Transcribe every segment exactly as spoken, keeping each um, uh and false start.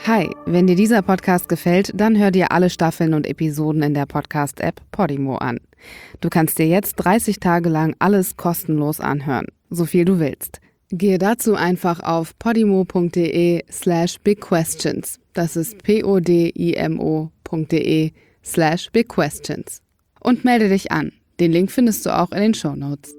Hi, wenn dir dieser Podcast gefällt, dann hör dir alle Staffeln und Episoden in der Podcast-App Podimo an. Du kannst dir jetzt dreißig Tage lang alles kostenlos anhören, so viel du willst. Gehe dazu einfach auf podimo.de slash bigquestions. Das ist p-o-d-i-m-o.de slash bigquestions. Und melde dich an. Den Link findest du auch in den Shownotes.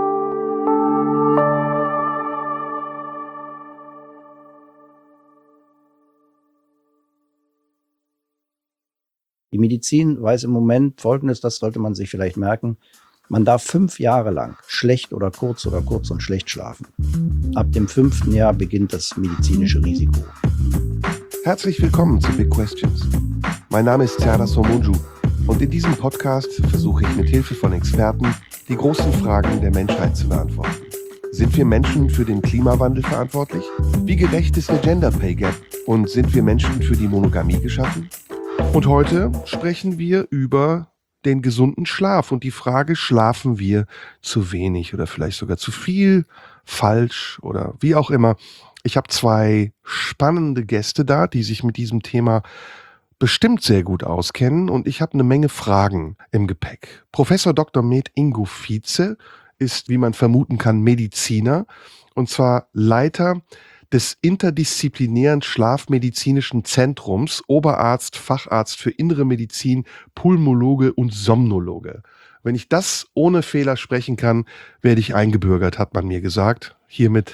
Die Medizin weiß im Moment Folgendes, das sollte man sich vielleicht merken. Man darf fünf Jahre lang schlecht oder kurz oder kurz und schlecht schlafen. Ab dem fünften Jahr beginnt das medizinische Risiko. Herzlich willkommen zu Big Questions. Mein Name ist Serdar Somuncu und in diesem Podcast versuche ich mit Hilfe von Experten die großen Fragen der Menschheit zu beantworten. Sind wir Menschen für den Klimawandel verantwortlich? Wie gerecht ist der Gender Pay Gap? Und sind wir Menschen für die Monogamie geschaffen? Und heute sprechen wir über den gesunden Schlaf und die Frage, schlafen wir zu wenig oder vielleicht sogar zu viel, falsch oder wie auch immer. Ich habe zwei spannende Gäste da, die sich mit diesem Thema bestimmt sehr gut auskennen und ich habe eine Menge Fragen im Gepäck. Professor Doktor Med Ingo Vietze ist, wie man vermuten kann, Mediziner und zwar Leiter des interdisziplinären Schlafmedizinischen Zentrums, Oberarzt, Facharzt für Innere Medizin, Pulmologe und Somnologe. Wenn ich das ohne Fehler sprechen kann, werde ich eingebürgert, hat man mir gesagt. Hiermit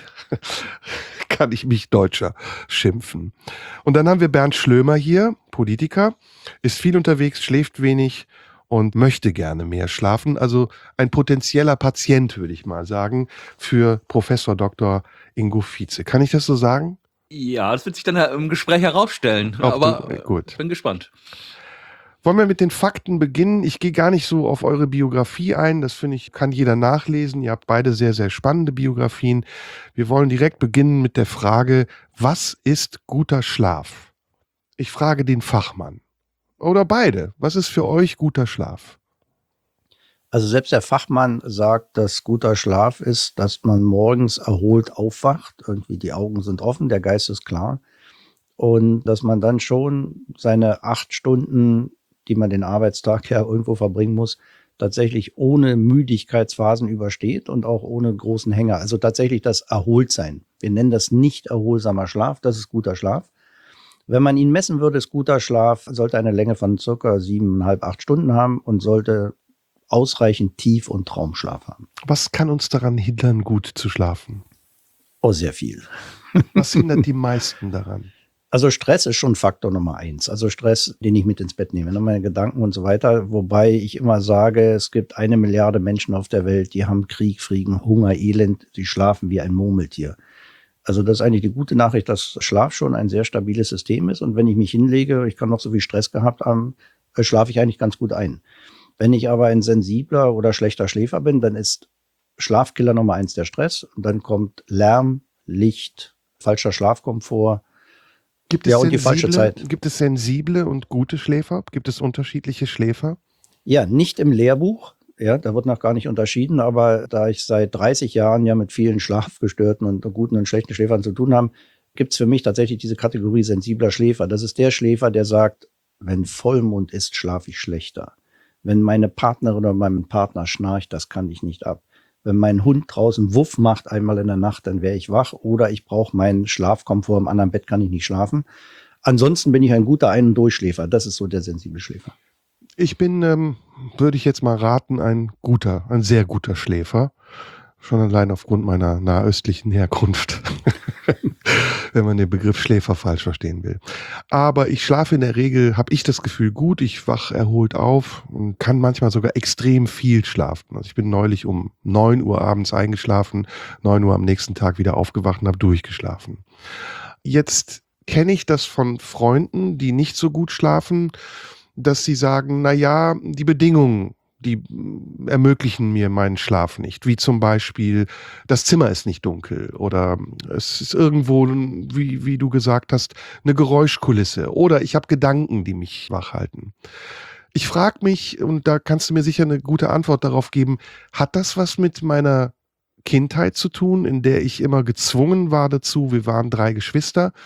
kann ich mich Deutscher schimpfen. Und dann haben wir Bernd Schlömer hier, Politiker, ist viel unterwegs, schläft wenig und möchte gerne mehr schlafen. Also ein potenzieller Patient, würde ich mal sagen, für Professor Doktor Ingo Vietze. Kann ich das so sagen? Ja, das wird sich dann im Gespräch herausstellen. Auch aber du, gut. Ich bin gespannt. Wollen wir mit den Fakten beginnen? Ich gehe gar nicht so auf eure Biografie ein. Das finde ich, kann jeder nachlesen. Ihr habt beide sehr, sehr spannende Biografien. Wir wollen direkt beginnen mit der Frage, was ist guter Schlaf? Ich frage den Fachmann. Oder beide. Was ist für euch guter Schlaf? Also selbst der Fachmann sagt, dass guter Schlaf ist, dass man morgens erholt aufwacht. Irgendwie die Augen sind offen, der Geist ist klar. Und dass man dann schon seine acht Stunden, die man den Arbeitstag ja irgendwo verbringen muss, tatsächlich ohne Müdigkeitsphasen übersteht und auch ohne großen Hänger. Also tatsächlich das Erholtsein. Wir nennen das nicht erholsamer Schlaf, das ist guter Schlaf. Wenn man ihn messen würde, ist guter Schlaf, sollte eine Länge von circa siebeneinhalb, acht Stunden haben und sollte ausreichend Tief- und Traumschlaf haben. Was kann uns daran hindern, gut zu schlafen? Oh, sehr viel. Was hindert die meisten daran? Also Stress ist schon Faktor Nummer eins. Also Stress, den ich mit ins Bett nehme, ne, meine Gedanken und so weiter. Wobei ich immer sage, es gibt eine Milliarde Menschen auf der Welt, die haben Krieg, Frieden, Hunger, Elend, die schlafen wie ein Murmeltier. Also das ist eigentlich die gute Nachricht, dass Schlaf schon ein sehr stabiles System ist. Und wenn ich mich hinlege, ich kann noch so viel Stress gehabt haben, schlafe ich eigentlich ganz gut ein. Wenn ich aber ein sensibler oder schlechter Schläfer bin, dann ist Schlafkiller Nummer eins der Stress. Und dann kommt Lärm, Licht, falscher Schlafkomfort. Gibt es, ja, und die falsche sensible, Zeit. Gibt es sensible und gute Schläfer? Gibt es unterschiedliche Schläfer? Ja, nicht im Lehrbuch. Ja, da wird noch gar nicht unterschieden. Aber da ich seit dreißig Jahren ja mit vielen Schlafgestörten und guten und schlechten Schläfern zu tun habe, gibt es für mich tatsächlich diese Kategorie sensibler Schläfer. Das ist der Schläfer, der sagt, wenn Vollmond ist, schlafe ich schlechter. Wenn meine Partnerin oder mein Partner schnarcht, das kann ich nicht ab. Wenn mein Hund draußen Wuff macht einmal in der Nacht, dann wäre ich wach. Oder ich brauche meinen Schlafkomfort, im anderen Bett kann ich nicht schlafen. Ansonsten bin ich ein guter Ein- und Durchschläfer. Das ist so der sensible Schläfer. Ich bin, ähm, würde ich jetzt mal raten, ein guter, ein sehr guter Schläfer. Schon allein aufgrund meiner nahöstlichen Herkunft. Wenn man den Begriff Schläfer falsch verstehen will. Aber ich schlafe in der Regel, habe ich das Gefühl, gut. Ich wach erholt auf und kann manchmal sogar extrem viel schlafen. Also ich bin neulich um neun Uhr abends eingeschlafen, neun Uhr am nächsten Tag wieder aufgewacht und habe durchgeschlafen. Jetzt kenne ich das von Freunden, die nicht so gut schlafen, dass sie sagen, na ja, die Bedingungen, die ermöglichen mir meinen Schlaf nicht. Wie zum Beispiel, das Zimmer ist nicht dunkel oder es ist irgendwo, wie, wie du gesagt hast, eine Geräuschkulisse oder ich habe Gedanken, die mich wach halten. Ich frage mich, und da kannst du mir sicher eine gute Antwort darauf geben, hat das was mit meiner Kindheit zu tun, in der ich immer gezwungen war dazu, wir waren drei Geschwister,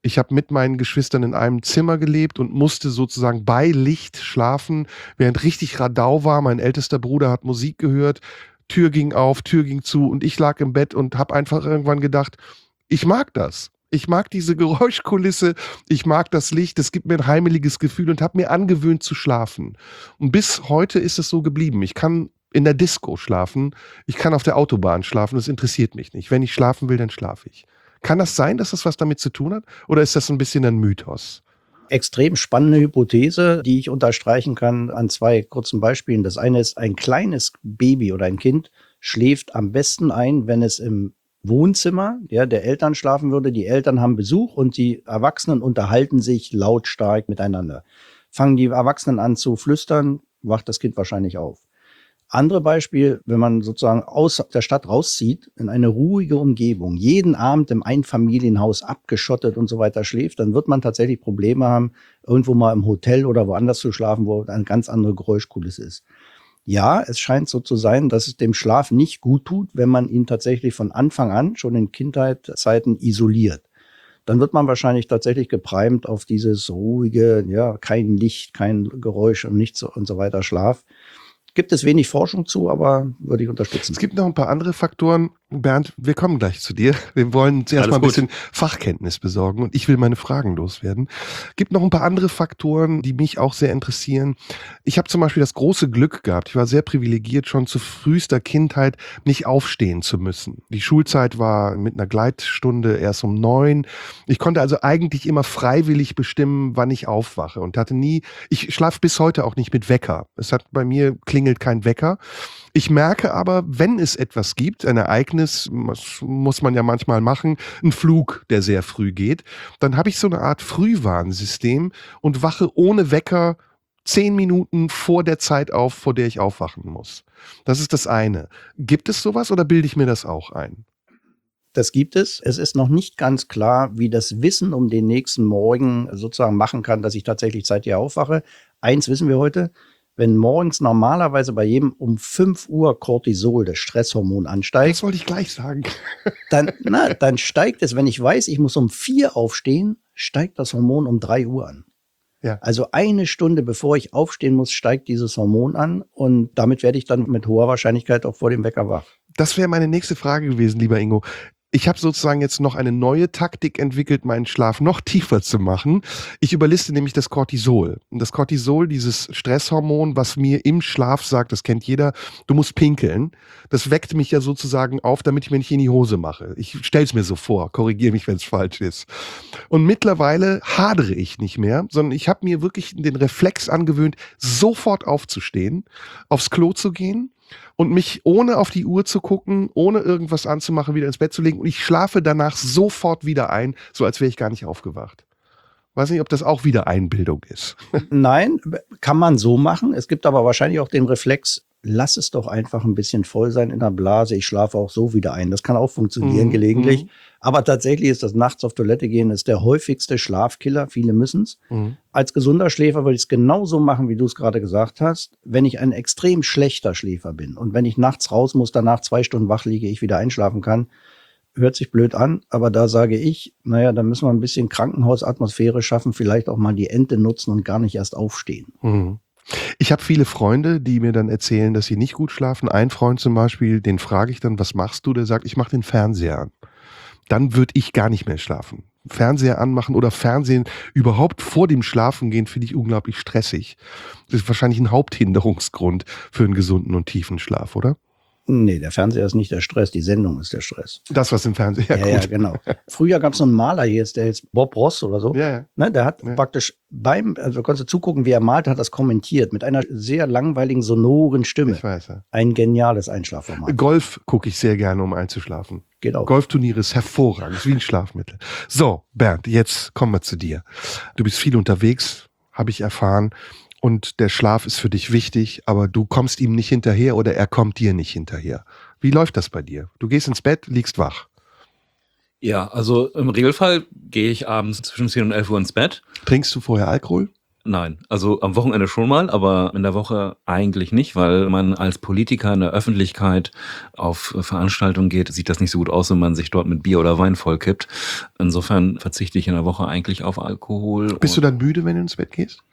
Ich habe mit meinen Geschwistern in einem Zimmer gelebt und musste sozusagen bei Licht schlafen, während richtig Radau war. Mein ältester Bruder hat Musik gehört, Tür ging auf, Tür ging zu und ich lag im Bett und habe einfach irgendwann gedacht, ich mag das. Ich mag diese Geräuschkulisse, ich mag das Licht, es gibt mir ein heimeliges Gefühl und habe mir angewöhnt zu schlafen. Und bis heute ist es so geblieben. Ich kann in der Disco schlafen, ich kann auf der Autobahn schlafen, das interessiert mich nicht. Wenn ich schlafen will, dann schlafe ich. Kann das sein, dass das was damit zu tun hat? Oder ist das ein bisschen ein Mythos? Extrem spannende Hypothese, die ich unterstreichen kann an zwei kurzen Beispielen. Das eine ist, ein kleines Baby oder ein Kind schläft am besten ein, wenn es im Wohnzimmer ja, der Eltern schlafen würde. Die Eltern haben Besuch und die Erwachsenen unterhalten sich lautstark miteinander. Fangen die Erwachsenen an zu flüstern, wacht das Kind wahrscheinlich auf. Andere Beispiel, wenn man sozusagen aus der Stadt rauszieht, in eine ruhige Umgebung, jeden Abend im Einfamilienhaus abgeschottet und so weiter schläft, dann wird man tatsächlich Probleme haben, irgendwo mal im Hotel oder woanders zu schlafen, wo eine ganz andere Geräuschkulisse ist. Ja, es scheint so zu sein, dass es dem Schlaf nicht gut tut, wenn man ihn tatsächlich von Anfang an, schon in Kindheitszeiten, isoliert. Dann wird man wahrscheinlich tatsächlich geprimed auf dieses ruhige, ja, kein Licht, kein Geräusch und nichts und so weiter Schlaf. Gibt es wenig Forschung zu, aber würde ich unterstützen. Es gibt noch ein paar andere Faktoren. Bernd, wir kommen gleich zu dir. Wir wollen zuerst mal ein bisschen Fachkenntnis besorgen und ich will meine Fragen loswerden. Es gibt noch ein paar andere Faktoren, die mich auch sehr interessieren. Ich habe zum Beispiel das große Glück gehabt, ich war sehr privilegiert, schon zu frühester Kindheit nicht aufstehen zu müssen. Die Schulzeit war mit einer Gleitstunde erst um neun. Ich konnte also eigentlich immer freiwillig bestimmen, wann ich aufwache und hatte nie, ich schlafe bis heute auch nicht mit Wecker. Es hat bei mir klingelt kein Wecker. Ich merke aber, wenn es etwas gibt, ein Ereignis, das muss man ja manchmal machen, ein Flug, der sehr früh geht, dann habe ich so eine Art Frühwarnsystem und wache ohne Wecker zehn Minuten vor der Zeit auf, vor der ich aufwachen muss. Das ist das eine. Gibt es sowas oder bilde ich mir das auch ein? Das gibt es. Es ist noch nicht ganz klar, wie das Wissen um den nächsten Morgen sozusagen machen kann, dass ich tatsächlich zeitlich aufwache. Eins wissen wir heute. Wenn morgens normalerweise bei jedem um fünf Uhr Cortisol, das Stresshormon, ansteigt. Das wollte ich gleich sagen. Dann, na, dann steigt es, wenn ich weiß, ich muss um vier aufstehen, steigt das Hormon um drei Uhr an. Ja. Also eine Stunde bevor ich aufstehen muss, steigt dieses Hormon an und damit werde ich dann mit hoher Wahrscheinlichkeit auch vor dem Wecker wach. Das wäre meine nächste Frage gewesen, lieber Ingo. Ich habe sozusagen jetzt noch eine neue Taktik entwickelt, meinen Schlaf noch tiefer zu machen. Ich überliste nämlich das Cortisol. Und das Cortisol, dieses Stresshormon, was mir im Schlaf sagt, das kennt jeder, du musst pinkeln. Das weckt mich ja sozusagen auf, damit ich mir nicht in die Hose mache. Ich stell's mir so vor, korrigiere mich, wenn es falsch ist. Und mittlerweile hadere ich nicht mehr, sondern ich habe mir wirklich den Reflex angewöhnt, sofort aufzustehen, aufs Klo zu gehen, und mich ohne auf die Uhr zu gucken, ohne irgendwas anzumachen, wieder ins Bett zu legen. Und ich schlafe danach sofort wieder ein, so als wäre ich gar nicht aufgewacht. Weiß nicht, ob das auch wieder Einbildung ist. Nein, kann man so machen. Es gibt aber wahrscheinlich auch den Reflex, lass es doch einfach ein bisschen voll sein in der Blase. Ich schlafe auch so wieder ein. Das kann auch funktionieren mhm. gelegentlich. Mhm. Aber tatsächlich ist das nachts auf Toilette gehen ist der häufigste Schlafkiller. Viele müssen es. Mhm. Als gesunder Schläfer würde ich es genauso machen, wie du es gerade gesagt hast. Wenn ich ein extrem schlechter Schläfer bin und wenn ich nachts raus muss, danach zwei Stunden wach liege, ich wieder einschlafen kann, hört sich blöd an, aber da sage ich, naja, da müssen wir ein bisschen Krankenhausatmosphäre schaffen, vielleicht auch mal die Ente nutzen und gar nicht erst aufstehen. Mhm. Ich habe viele Freunde, die mir dann erzählen, dass sie nicht gut schlafen. Ein Freund zum Beispiel, den frage ich dann, was machst du? Der sagt, ich mache den Fernseher an. Dann würde ich gar nicht mehr schlafen. Fernseher anmachen oder Fernsehen überhaupt vor dem Schlafengehen finde ich unglaublich stressig. Das ist wahrscheinlich ein Haupthinderungsgrund für einen gesunden und tiefen Schlaf, oder? Nee, der Fernseher ist nicht der Stress, die Sendung ist der Stress. Das, was im Fernsehen, ja, ja, gut. Ja, genau. Früher gab es so einen Maler hier, der jetzt Bob Ross oder so. Ja, ja. Ne, der hat ja. praktisch beim, also konntest du zugucken, wie er malt, hat das kommentiert mit einer sehr langweiligen, sonoren Stimme. Ich weiß, ja. Ein geniales Einschlafformat. Golf gucke ich sehr gerne, um einzuschlafen. Geht auch. Golfturniere ist hervorragend, ist wie ein Schlafmittel. So, Bernd, jetzt kommen wir zu dir. Du bist viel unterwegs, habe ich erfahren. Und der Schlaf ist für dich wichtig, aber du kommst ihm nicht hinterher oder er kommt dir nicht hinterher. Wie läuft das bei dir? Du gehst ins Bett, liegst wach. Ja, also im Regelfall gehe ich abends zwischen zehn und elf Uhr ins Bett. Trinkst du vorher Alkohol? Nein, also am Wochenende schon mal, aber in der Woche eigentlich nicht, weil man als Politiker in der Öffentlichkeit auf Veranstaltungen geht, sieht das nicht so gut aus, wenn man sich dort mit Bier oder Wein vollkippt. Insofern verzichte ich in der Woche eigentlich auf Alkohol. Bist du dann müde, wenn du ins Bett gehst?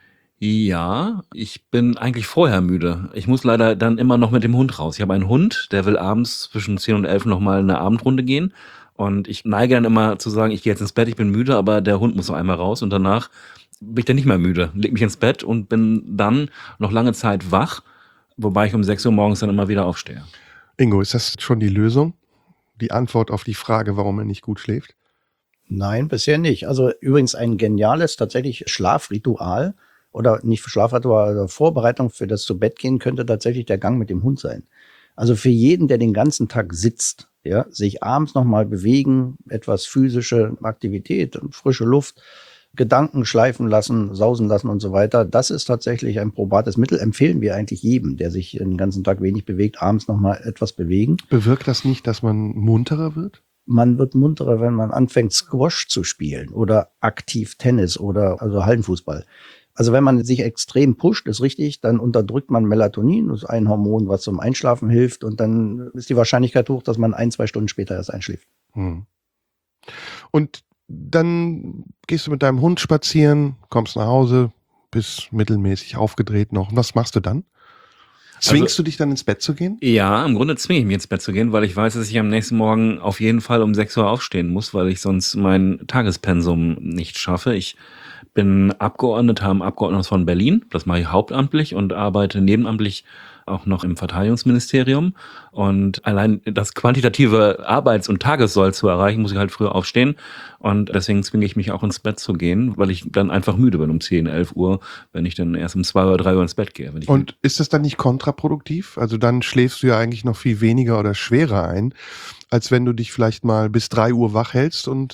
Ja, ich bin eigentlich vorher müde. Ich muss leider dann immer noch mit dem Hund raus. Ich habe einen Hund, der will abends zwischen zehn und elf noch mal eine Abendrunde gehen. Und ich neige dann immer zu sagen, ich gehe jetzt ins Bett, ich bin müde, aber der Hund muss noch einmal raus. Und danach bin ich dann nicht mehr müde. Leg mich ins Bett und bin dann noch lange Zeit wach, wobei ich um sechs Uhr morgens dann immer wieder aufstehe. Ingo, ist das schon die Lösung? Die Antwort auf die Frage, warum er nicht gut schläft? Nein, bisher nicht. Also übrigens ein geniales tatsächlich Schlafritual oder nicht Schlafritual, oder Vorbereitung für das Zu-Bett-Gehen könnte tatsächlich der Gang mit dem Hund sein. Also für jeden, der den ganzen Tag sitzt, ja, sich abends nochmal bewegen, etwas physische Aktivität und frische Luft, Gedanken schleifen lassen, sausen lassen und so weiter, das ist tatsächlich ein probates Mittel. Empfehlen wir eigentlich jedem, der sich den ganzen Tag wenig bewegt, abends nochmal etwas bewegen. Bewirkt das nicht, dass man munterer wird? Man wird munterer, wenn man anfängt, Squash zu spielen oder aktiv Tennis oder also Hallenfußball. Also wenn man sich extrem pusht, ist richtig, dann unterdrückt man Melatonin, das ist ein Hormon, was zum Einschlafen hilft, und dann ist die Wahrscheinlichkeit hoch, dass man ein, zwei Stunden später erst einschläft. Hm. Und dann gehst du mit deinem Hund spazieren, kommst nach Hause, bist mittelmäßig aufgedreht noch. Und was machst du dann? Zwingst Also, du dich dann ins Bett zu gehen? Ja, im Grunde zwinge ich mich ins Bett zu gehen, weil ich weiß, dass ich am nächsten Morgen auf jeden Fall um sechs Uhr aufstehen muss, weil ich sonst mein Tagespensum nicht schaffe. Ich bin Abgeordneter im Abgeordnetenhaus von Berlin. Das mache ich hauptamtlich und arbeite nebenamtlich auch noch im Verteidigungsministerium. Und allein das quantitative Arbeits- und Tagessoll zu erreichen, muss ich halt früher aufstehen. Und deswegen zwinge ich mich auch ins Bett zu gehen, weil ich dann einfach müde bin um zehn, elf Uhr, wenn ich dann erst um zwei oder drei Uhr ins Bett gehe. Wenn ich Und ist das dann nicht kontraproduktiv? Also dann schläfst du ja eigentlich noch viel weniger oder schwerer ein, als wenn du dich vielleicht mal bis drei Uhr wach hältst und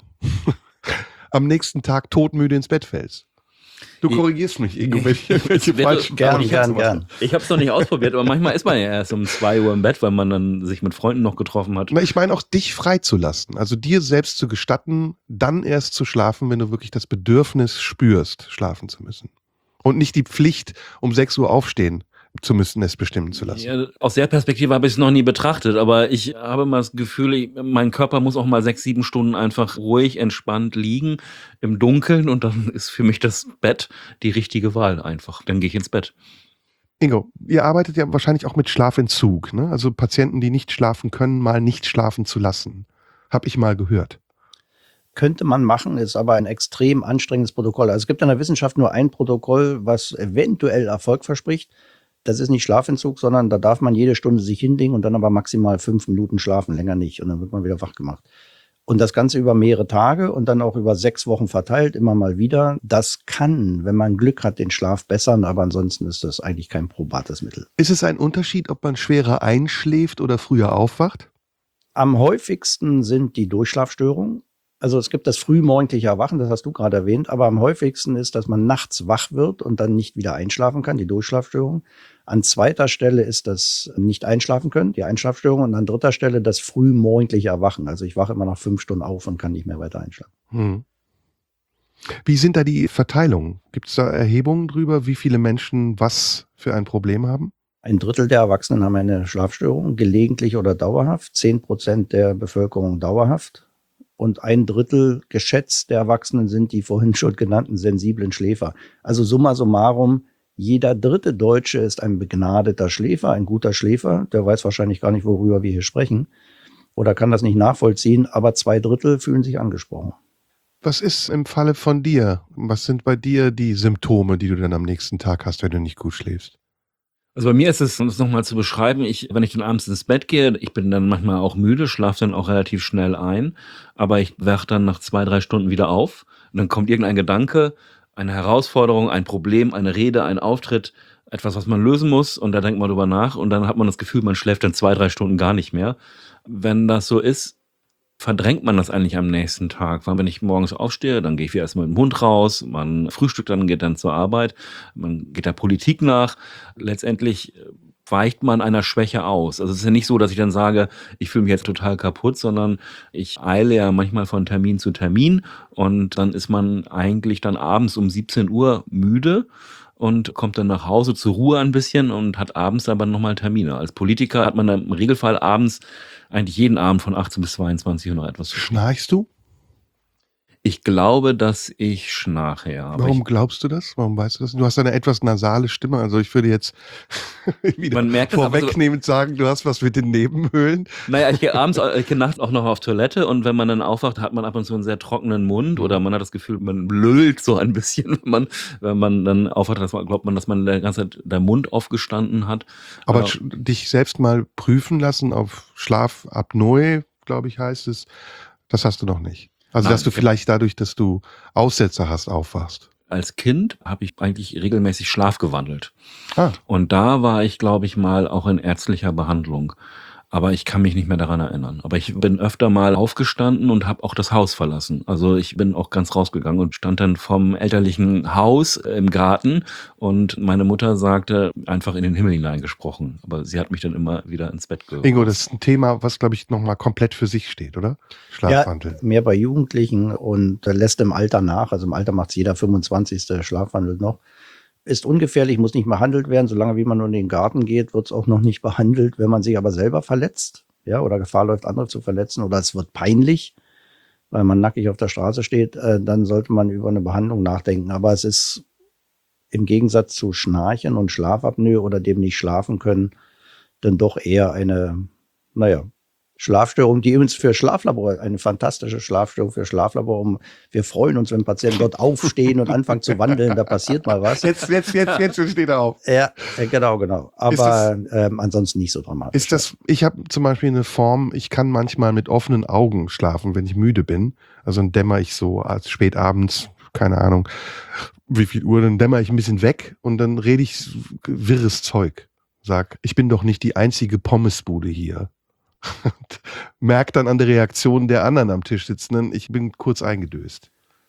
am nächsten Tag todmüde ins Bett fällst. Du korrigierst mich, Ingo, wenn ich irgendwelche falschen Gern, gern, gern. Ich habe es noch nicht ausprobiert, aber manchmal ist man ja erst um zwei Uhr im Bett, weil man dann sich mit Freunden noch getroffen hat. Na, ich meine auch dich freizulassen, also dir selbst zu gestatten, dann erst zu schlafen, wenn du wirklich das Bedürfnis spürst, schlafen zu müssen. Und nicht die Pflicht, um sechs Uhr aufstehen zu müssen, es bestimmen zu lassen. Ja, aus der Perspektive habe ich es noch nie betrachtet, aber ich habe immer das Gefühl, ich, mein Körper muss auch mal sechs, sieben Stunden einfach ruhig, entspannt liegen im Dunkeln, und dann ist für mich das Bett die richtige Wahl einfach. Dann gehe ich ins Bett. Ingo, ihr arbeitet ja wahrscheinlich auch mit Schlafentzug, ne? Also Patienten, die nicht schlafen können, mal nicht schlafen zu lassen. Hab ich mal gehört. Könnte man machen, ist aber ein extrem anstrengendes Protokoll. Also es gibt in der Wissenschaft nur ein Protokoll, was eventuell Erfolg verspricht. Das ist nicht Schlafentzug, sondern da darf man jede Stunde sich hinlegen und dann aber maximal fünf Minuten schlafen, länger nicht. Und dann wird man wieder wach gemacht. Und das Ganze über mehrere Tage und dann auch über sechs Wochen verteilt, immer mal wieder. Das kann, wenn man Glück hat, den Schlaf bessern, aber ansonsten ist das eigentlich kein probates Mittel. Ist es ein Unterschied, ob man schwerer einschläft oder früher aufwacht? Am häufigsten sind die Durchschlafstörungen. Also es gibt das frühmorgendliche Erwachen, das hast du gerade erwähnt, aber am häufigsten ist, dass man nachts wach wird und dann nicht wieder einschlafen kann, die Durchschlafstörung. An zweiter Stelle ist das nicht einschlafen können, die Einschlafstörung, und an dritter Stelle das frühmorgendliche Erwachen. Also ich wache immer nach fünf Stunden auf und kann nicht mehr weiter einschlafen. Hm. Wie sind da die Verteilungen? Gibt es da Erhebungen drüber, wie viele Menschen was für ein Problem haben? Ein Drittel der Erwachsenen haben eine Schlafstörung, gelegentlich oder dauerhaft, zehn Prozent der Bevölkerung dauerhaft. Und ein Drittel geschätzt der Erwachsenen sind die vorhin schon genannten sensiblen Schläfer. Also summa summarum, jeder dritte Deutsche ist ein begnadeter Schläfer, ein guter Schläfer. Der weiß wahrscheinlich gar nicht, worüber wir hier sprechen oder kann das nicht nachvollziehen, aber zwei Drittel fühlen sich angesprochen. Was ist im Falle von dir? Was sind bei dir die Symptome, die du dann am nächsten Tag hast, wenn du nicht gut schläfst? Also bei mir ist es, um es nochmal zu beschreiben, ich, wenn ich dann abends ins Bett gehe, ich bin dann manchmal auch müde, schlafe dann auch relativ schnell ein, aber ich wache dann nach zwei, drei Stunden wieder auf und dann kommt irgendein Gedanke, eine Herausforderung, ein Problem, eine Rede, ein Auftritt, etwas, was man lösen muss, und da denkt man drüber nach und dann hat man das Gefühl, man schläft dann zwei, drei Stunden gar nicht mehr. Wenn das so ist, verdrängt man das eigentlich am nächsten Tag. Weil wenn ich morgens aufstehe, dann gehe ich wieder erstmal mit dem Hund raus, man frühstückt dann, geht dann zur Arbeit, man geht der Politik nach. Letztendlich weicht man einer Schwäche aus. Also es ist ja nicht so, dass ich dann sage, ich fühle mich jetzt total kaputt, sondern ich eile ja manchmal von Termin zu Termin und dann ist man eigentlich dann abends um siebzehn Uhr müde und kommt dann nach Hause zur Ruhe ein bisschen und hat abends aber nochmal Termine. Als Politiker hat man dann im Regelfall abends eigentlich jeden Abend von achtzehn bis zweiundzwanzig Uhr noch etwas zu tun. Schnarchst du? Ich glaube, dass ich schnarche, ja. Aber Warum ich, glaubst du das? Warum weißt du das? Du hast eine etwas nasale Stimme, also ich würde jetzt wieder man merkt das aber so, vorwegnehmend sagen, du hast was mit den Nebenhöhlen. naja, ich gehe abends, ich gehe nachts auch noch auf Toilette und wenn man dann aufwacht, hat man ab und zu einen sehr trockenen Mund oder man hat das Gefühl, man lüllt so ein bisschen, wenn man, wenn man dann aufwacht, dass man, glaubt man, dass man die ganze Zeit der Mund aufgestanden hat. Aber Aber sch- dich selbst mal prüfen lassen auf Schlafapnoe, glaube ich, heißt es, das hast du noch nicht. Also, Nein, dass du ich- vielleicht dadurch, dass du Aussetzer hast, aufwachst. als Kind habe ich eigentlich regelmäßig Schlaf gewandelt. Ah, Und da war ich, glaube ich, mal auch in ärztlicher Behandlung. Aber ich kann mich nicht mehr daran erinnern. Aber ich bin öfter mal aufgestanden und habe auch das Haus verlassen. Also ich bin auch ganz rausgegangen und stand dann vom elterlichen Haus im Garten und meine Mutter sagte, einfach in den Himmel hineingesprochen. Aber sie hat mich dann immer wieder ins Bett geholt. Ingo, das ist ein Thema, was, glaube ich, nochmal komplett für sich steht, oder? Schlafwandel. Ja, mehr bei Jugendlichen und lässt im Alter nach. Also im Alter macht es jeder fünfundzwanzigste Schlafwandel noch. Ist ungefährlich, muss nicht behandelt werden. Solange wie man nur in den Garten geht, wird es auch noch nicht behandelt. Wenn man sich aber selber verletzt, ja, oder Gefahr läuft, andere zu verletzen, oder es wird peinlich, weil man nackig auf der Straße steht, äh, dann sollte man über eine Behandlung nachdenken. Aber es ist im Gegensatz zu Schnarchen und Schlafapnoe oder dem nicht schlafen können, dann doch eher eine, naja, Schlafstörung, die übrigens für Schlaflabor, eine fantastische Schlafstörung für Schlaflabor. Um, wir freuen uns, wenn Patienten dort aufstehen und anfangen zu wandeln, da passiert mal was. Jetzt, jetzt, jetzt, jetzt steht er auf. Ja, äh, genau, genau. Aber ähm, ansonsten nicht so dramatisch. Ist das, ich habe zum Beispiel eine Form, ich kann manchmal mit offenen Augen schlafen, wenn ich müde bin. Also dann dämmer ich so als spät abends, keine Ahnung, wie viel Uhr, dann dämmer ich ein bisschen weg und dann rede ich wirres Zeug. Sag, ich bin doch nicht die einzige Pommesbude hier. Und merk dann an der Reaktion der anderen am Tisch sitzenden, ich bin kurz eingedöst.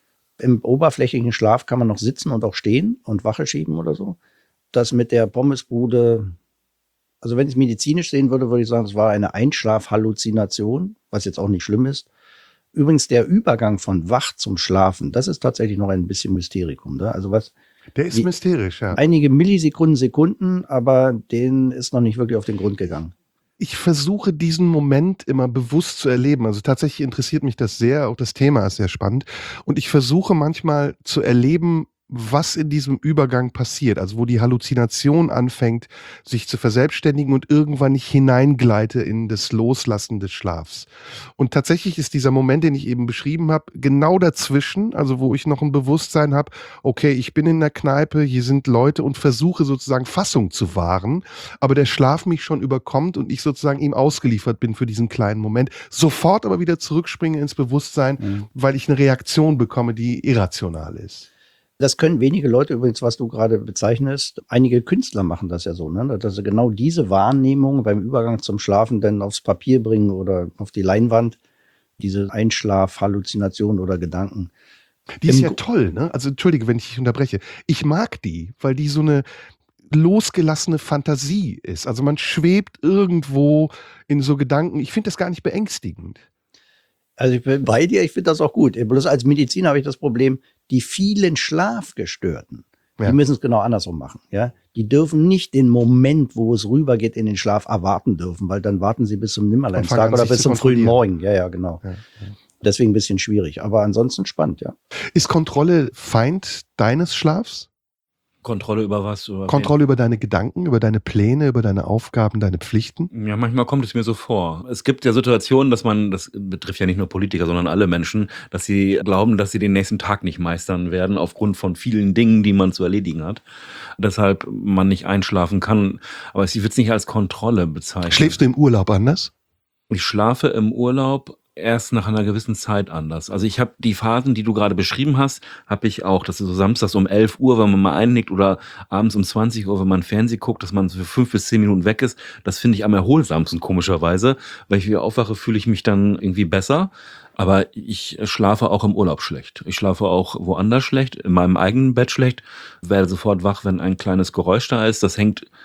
Im oberflächlichen Schlaf kann man noch sitzen und auch stehen und Wache schieben oder so. Das mit der Pommesbude, also wenn ich es medizinisch sehen würde, würde ich sagen, es war eine Einschlafhalluzination, was jetzt auch nicht schlimm ist. Übrigens der Übergang von wach zum Schlafen, das ist tatsächlich noch ein bisschen Mysterikum. Ne? Also was Der ist Wie- mysterisch, ja. einige Millisekunden, Sekunden, aber denen ist noch nicht wirklich auf den Grund gegangen. Ich versuche diesen Moment immer bewusst zu erleben. Also tatsächlich interessiert mich das sehr, auch das Thema ist sehr spannend. Und ich versuche manchmal zu erleben, was in diesem Übergang passiert. Also wo die Halluzination anfängt, sich zu verselbstständigen und irgendwann nicht hineingleite in das Loslassen des Schlafs. Und tatsächlich ist dieser Moment, den ich eben beschrieben habe, genau dazwischen, also wo ich noch ein Bewusstsein habe, okay, ich bin in der Kneipe, hier sind Leute und versuche sozusagen Fassung zu wahren, aber der Schlaf mich schon überkommt und ich sozusagen ihm ausgeliefert bin für diesen kleinen Moment, sofort aber wieder zurückspringe ins Bewusstsein, Mhm. weil ich eine Reaktion bekomme, die irrational ist. Das können wenige Leute übrigens, was du gerade bezeichnest. Einige Künstler machen das ja so, ne? Dass sie genau diese Wahrnehmung beim Übergang zum Schlafen dann aufs Papier bringen oder auf die Leinwand. Diese Einschlaf-Halluzination oder Gedanken. Die ist Im ja Gru- toll, ne? Also entschuldige, wenn ich dich unterbreche. Ich mag die, weil die so eine losgelassene Fantasie ist. Also man schwebt irgendwo in so Gedanken. Ich finde das gar nicht beängstigend. Also ich bin bei dir, ich finde das auch gut. Bloß als Mediziner habe ich das Problem, die vielen Schlafgestörten, Ja. die müssen es genau andersrum machen. Ja? Die dürfen nicht den Moment, wo es rübergeht in den Schlaf, erwarten dürfen, weil dann warten sie bis zum Und fangen Nimmerleinstag an, oder sich bis zu zum frühen kontrollieren. Morgen. Ja, ja, genau. Ja, ja. Deswegen ein bisschen schwierig, aber ansonsten spannend, ja. Ist Kontrolle Feind deines Schlafs? Kontrolle über was? Über Kontrolle über deine Gedanken, über deine Pläne, über deine Aufgaben, deine Pflichten? wen? Ja, manchmal kommt es mir so vor. Es gibt ja Situationen, dass man, das betrifft ja nicht nur Politiker, sondern alle Menschen, dass sie glauben, dass sie den nächsten Tag nicht meistern werden, aufgrund von vielen Dingen, die man zu erledigen hat. Deshalb man nicht einschlafen kann. Aber ich würde es nicht als Kontrolle bezeichnen. Schläfst du im Urlaub anders? Ich schlafe im Urlaub erst nach einer gewissen Zeit anders. Also ich habe die Phasen, die du gerade beschrieben hast, habe ich auch. Das ist so samstags um elf Uhr, wenn man mal einnickt, oder abends um zwanzig Uhr, wenn man Fernsehen guckt, dass man so für fünf bis zehn Minuten weg ist. Das finde ich am erholsamsten, komischerweise. Weil ich wieder aufwache, fühle ich mich dann irgendwie besser. Aber ich schlafe auch im Urlaub schlecht. Ich schlafe auch woanders schlecht, in meinem eigenen Bett schlecht, werde sofort wach, wenn ein kleines Geräusch da ist. Das hängt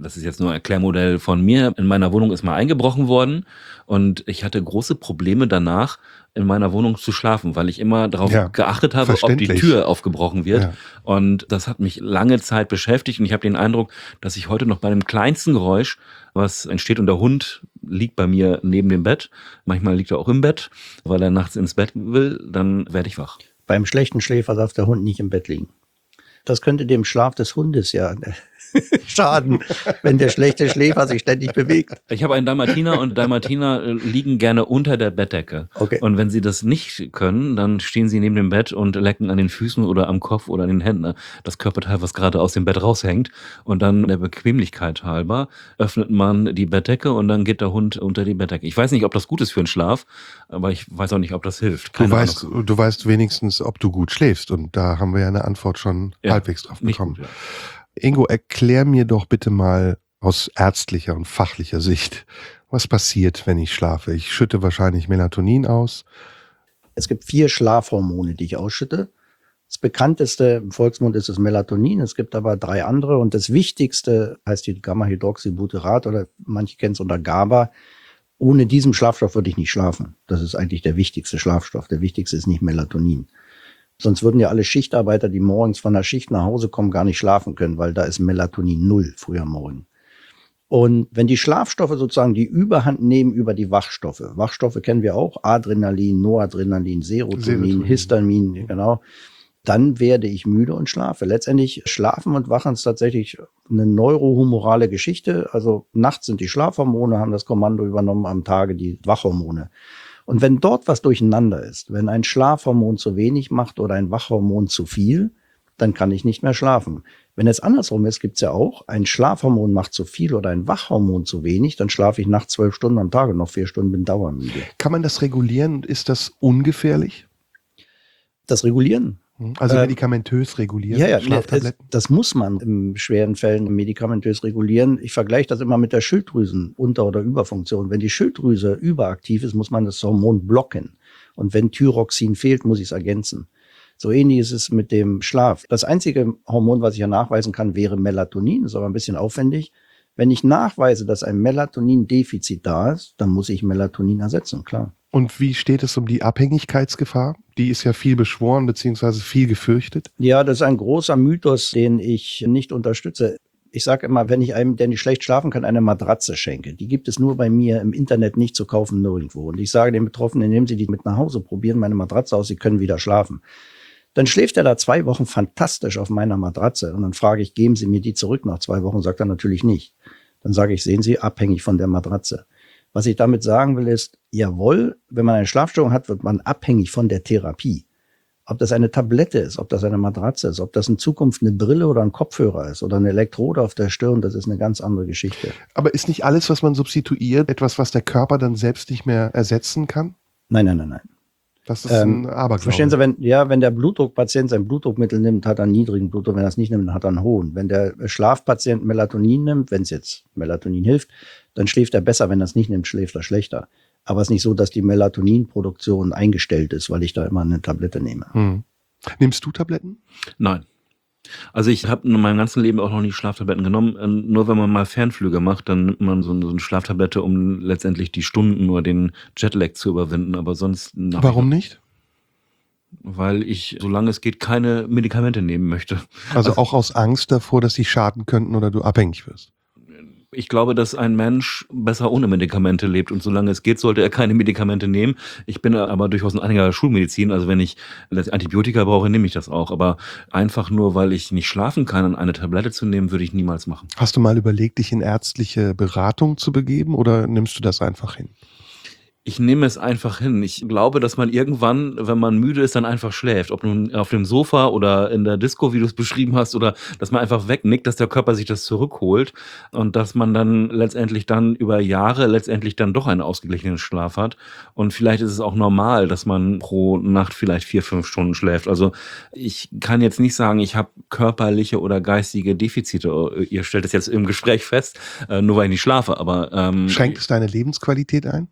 das ist jetzt nur ein Erklärmodell von mir, in meiner Wohnung ist mal eingebrochen worden und ich hatte große Probleme danach, in meiner Wohnung zu schlafen, weil ich immer darauf Ja, geachtet habe, ob die verständlich. Tür aufgebrochen wird. Ja. Und das hat mich lange Zeit beschäftigt und ich habe den Eindruck, dass ich heute noch bei dem kleinsten Geräusch, was entsteht und der Hund liegt bei mir neben dem Bett, manchmal liegt er auch im Bett, weil er nachts ins Bett will, dann werde ich wach. Beim schlechten Schläfer darf der Hund nicht im Bett liegen. Das könnte dem Schlaf des Hundes ja schaden, wenn der schlechte Schläfer sich ständig bewegt. Ich habe einen Dalmatiner und Dalmatiner äh, liegen gerne unter der Bettdecke. Okay. Und wenn sie das nicht können, dann stehen sie neben dem Bett und lecken an den Füßen oder am Kopf oder an den Händen das Körperteil, was gerade aus dem Bett raushängt. Und dann der Bequemlichkeit halber öffnet man die Bettdecke und dann geht der Hund unter die Bettdecke. Ich weiß nicht, ob das gut ist für den Schlaf, aber ich weiß auch nicht, ob das hilft. Du Keine weißt, Ahnung. du weißt wenigstens, ob du gut schläfst. Und da haben wir ja eine Antwort schon Ja, halbwegs drauf Nicht bekommen. gut, ja. Ingo, erklär mir doch bitte mal aus ärztlicher und fachlicher Sicht, was passiert, wenn ich schlafe. Ich schütte wahrscheinlich Melatonin aus. Es gibt vier Schlafhormone, die ich ausschütte. Das bekannteste im Volksmund ist das Melatonin. Es gibt aber drei andere. Und das wichtigste heißt die Gamma-Hydroxybutyrat oder manche kennen es unter GABA. Ohne diesen Schlafstoff würde ich nicht schlafen. Das ist eigentlich der wichtigste Schlafstoff. Der wichtigste ist nicht Melatonin. Sonst würden ja alle Schichtarbeiter, die morgens von der Schicht nach Hause kommen, gar nicht schlafen können, weil da ist Melatonin null früh am Morgen. Und wenn die Schlafstoffe sozusagen die Überhand nehmen über die Wachstoffe, Wachstoffe kennen wir auch, Adrenalin, Noradrenalin, Serotonin, Serotonin. Histamin, genau, dann werde ich müde und schlafe. Letztendlich Schlafen und Wachen ist tatsächlich eine neurohumorale Geschichte. Also nachts sind die Schlafhormone, haben das Kommando übernommen, am Tage die Wachhormone. Und wenn dort was durcheinander ist, wenn ein Schlafhormon zu wenig macht oder ein Wachhormon zu viel, dann kann ich nicht mehr schlafen. Wenn es andersrum ist, gibt's ja auch, ein Schlafhormon macht zu viel oder ein Wachhormon zu wenig, dann schlafe ich nachts zwölf Stunden am Tag und noch vier Stunden bin dauermüde. Kann man das regulieren und ist das ungefährlich? Das Regulieren? Also Äh, medikamentös regulieren? Ja, ja, es, Schlaftabletten? das muss man in schweren Fällen medikamentös regulieren. Ich vergleiche das immer mit der Schilddrüsenunter- oder Überfunktion. Wenn die Schilddrüse überaktiv ist, muss man das Hormon blocken. Und wenn Thyroxin fehlt, muss ich es ergänzen. So ähnlich ist es mit dem Schlaf. Das einzige Hormon, was ich ja nachweisen kann, wäre Melatonin. Ist aber ein bisschen aufwendig. Wenn ich nachweise, dass ein Melatonin-Defizit da ist, dann muss ich Melatonin ersetzen, klar. Und wie steht es um die Abhängigkeitsgefahr? Die ist ja viel beschworen beziehungsweise viel gefürchtet. Ja, das ist ein großer Mythos, den ich nicht unterstütze. Ich sage immer, wenn ich einem, der nicht schlecht schlafen kann, eine Matratze schenke, die gibt es nur bei mir im Internet nicht zu kaufen, nirgendwo. Und ich sage den Betroffenen, nehmen Sie die mit nach Hause, probieren meine Matratze aus, Sie können wieder schlafen. Dann schläft er da zwei Wochen fantastisch auf meiner Matratze. Und dann frage ich, geben Sie mir die zurück nach zwei Wochen? Sagt er natürlich nicht. Dann sage ich, sehen Sie, abhängig von der Matratze. Was ich damit sagen will, ist, jawohl, wenn man eine Schlafstörung hat, wird man abhängig von der Therapie. Ob das eine Tablette ist, ob das eine Matratze ist, ob das in Zukunft eine Brille oder ein Kopfhörer ist oder eine Elektrode auf der Stirn, das ist eine ganz andere Geschichte. Aber ist nicht alles, was man substituiert, etwas, was der Körper dann selbst nicht mehr ersetzen kann? Nein, nein, nein, nein. Das ist Ähm, ein Aberglaube. Verstehen Sie, wenn, ja, wenn der Blutdruckpatient sein Blutdruckmittel nimmt, hat er einen niedrigen Blutdruck. Wenn er es nicht nimmt, hat er einen hohen. Wenn der Schlafpatient Melatonin nimmt, wenn es jetzt Melatonin hilft, dann schläft er besser. Wenn er es nicht nimmt, schläft er schlechter. Aber es ist nicht so, dass die Melatoninproduktion eingestellt ist, weil ich da immer eine Tablette nehme. Hm. Nimmst du Tabletten? Nein. Also ich habe in meinem ganzen Leben auch noch nie Schlaftabletten genommen. Ähm, Nur wenn man mal Fernflüge macht, dann nimmt man so eine, so eine Schlaftablette, um letztendlich die Stunden oder den Jetlag zu überwinden. Aber sonst... Warum nicht? Weil ich, solange es geht, keine Medikamente nehmen möchte. Also, also auch aus Angst davor, dass sie schaden könnten oder du abhängig wirst? Ich glaube, dass ein Mensch besser ohne Medikamente lebt und solange es geht, sollte er keine Medikamente nehmen. Ich bin aber durchaus ein Anhänger der Schulmedizin, also wenn ich Antibiotika brauche, nehme ich das auch. Aber einfach nur, weil ich nicht schlafen kann, eine Tablette zu nehmen, würde ich niemals machen. Hast du mal überlegt, dich in ärztliche Beratung zu begeben oder nimmst du das einfach hin? Ich nehme es einfach hin. Ich glaube, dass man irgendwann, wenn man müde ist, dann einfach schläft. Ob nun auf dem Sofa oder in der Disco, wie du es beschrieben hast, oder dass man einfach wegnickt, dass der Körper sich das zurückholt und dass man dann letztendlich dann über Jahre letztendlich dann doch einen ausgeglichenen Schlaf hat. Und vielleicht ist es auch normal, dass man pro Nacht vielleicht vier, fünf Stunden schläft. Also ich kann jetzt nicht sagen, ich habe körperliche oder geistige Defizite. Ihr stellt es jetzt im Gespräch fest, nur weil ich nicht schlafe. Aber ähm, schränkt es deine Lebensqualität ein?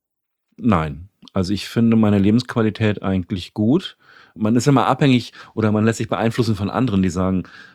Nein. Also ich finde meine Lebensqualität eigentlich gut. Man ist immer abhängig oder man lässt sich beeinflussen von anderen, die sagen,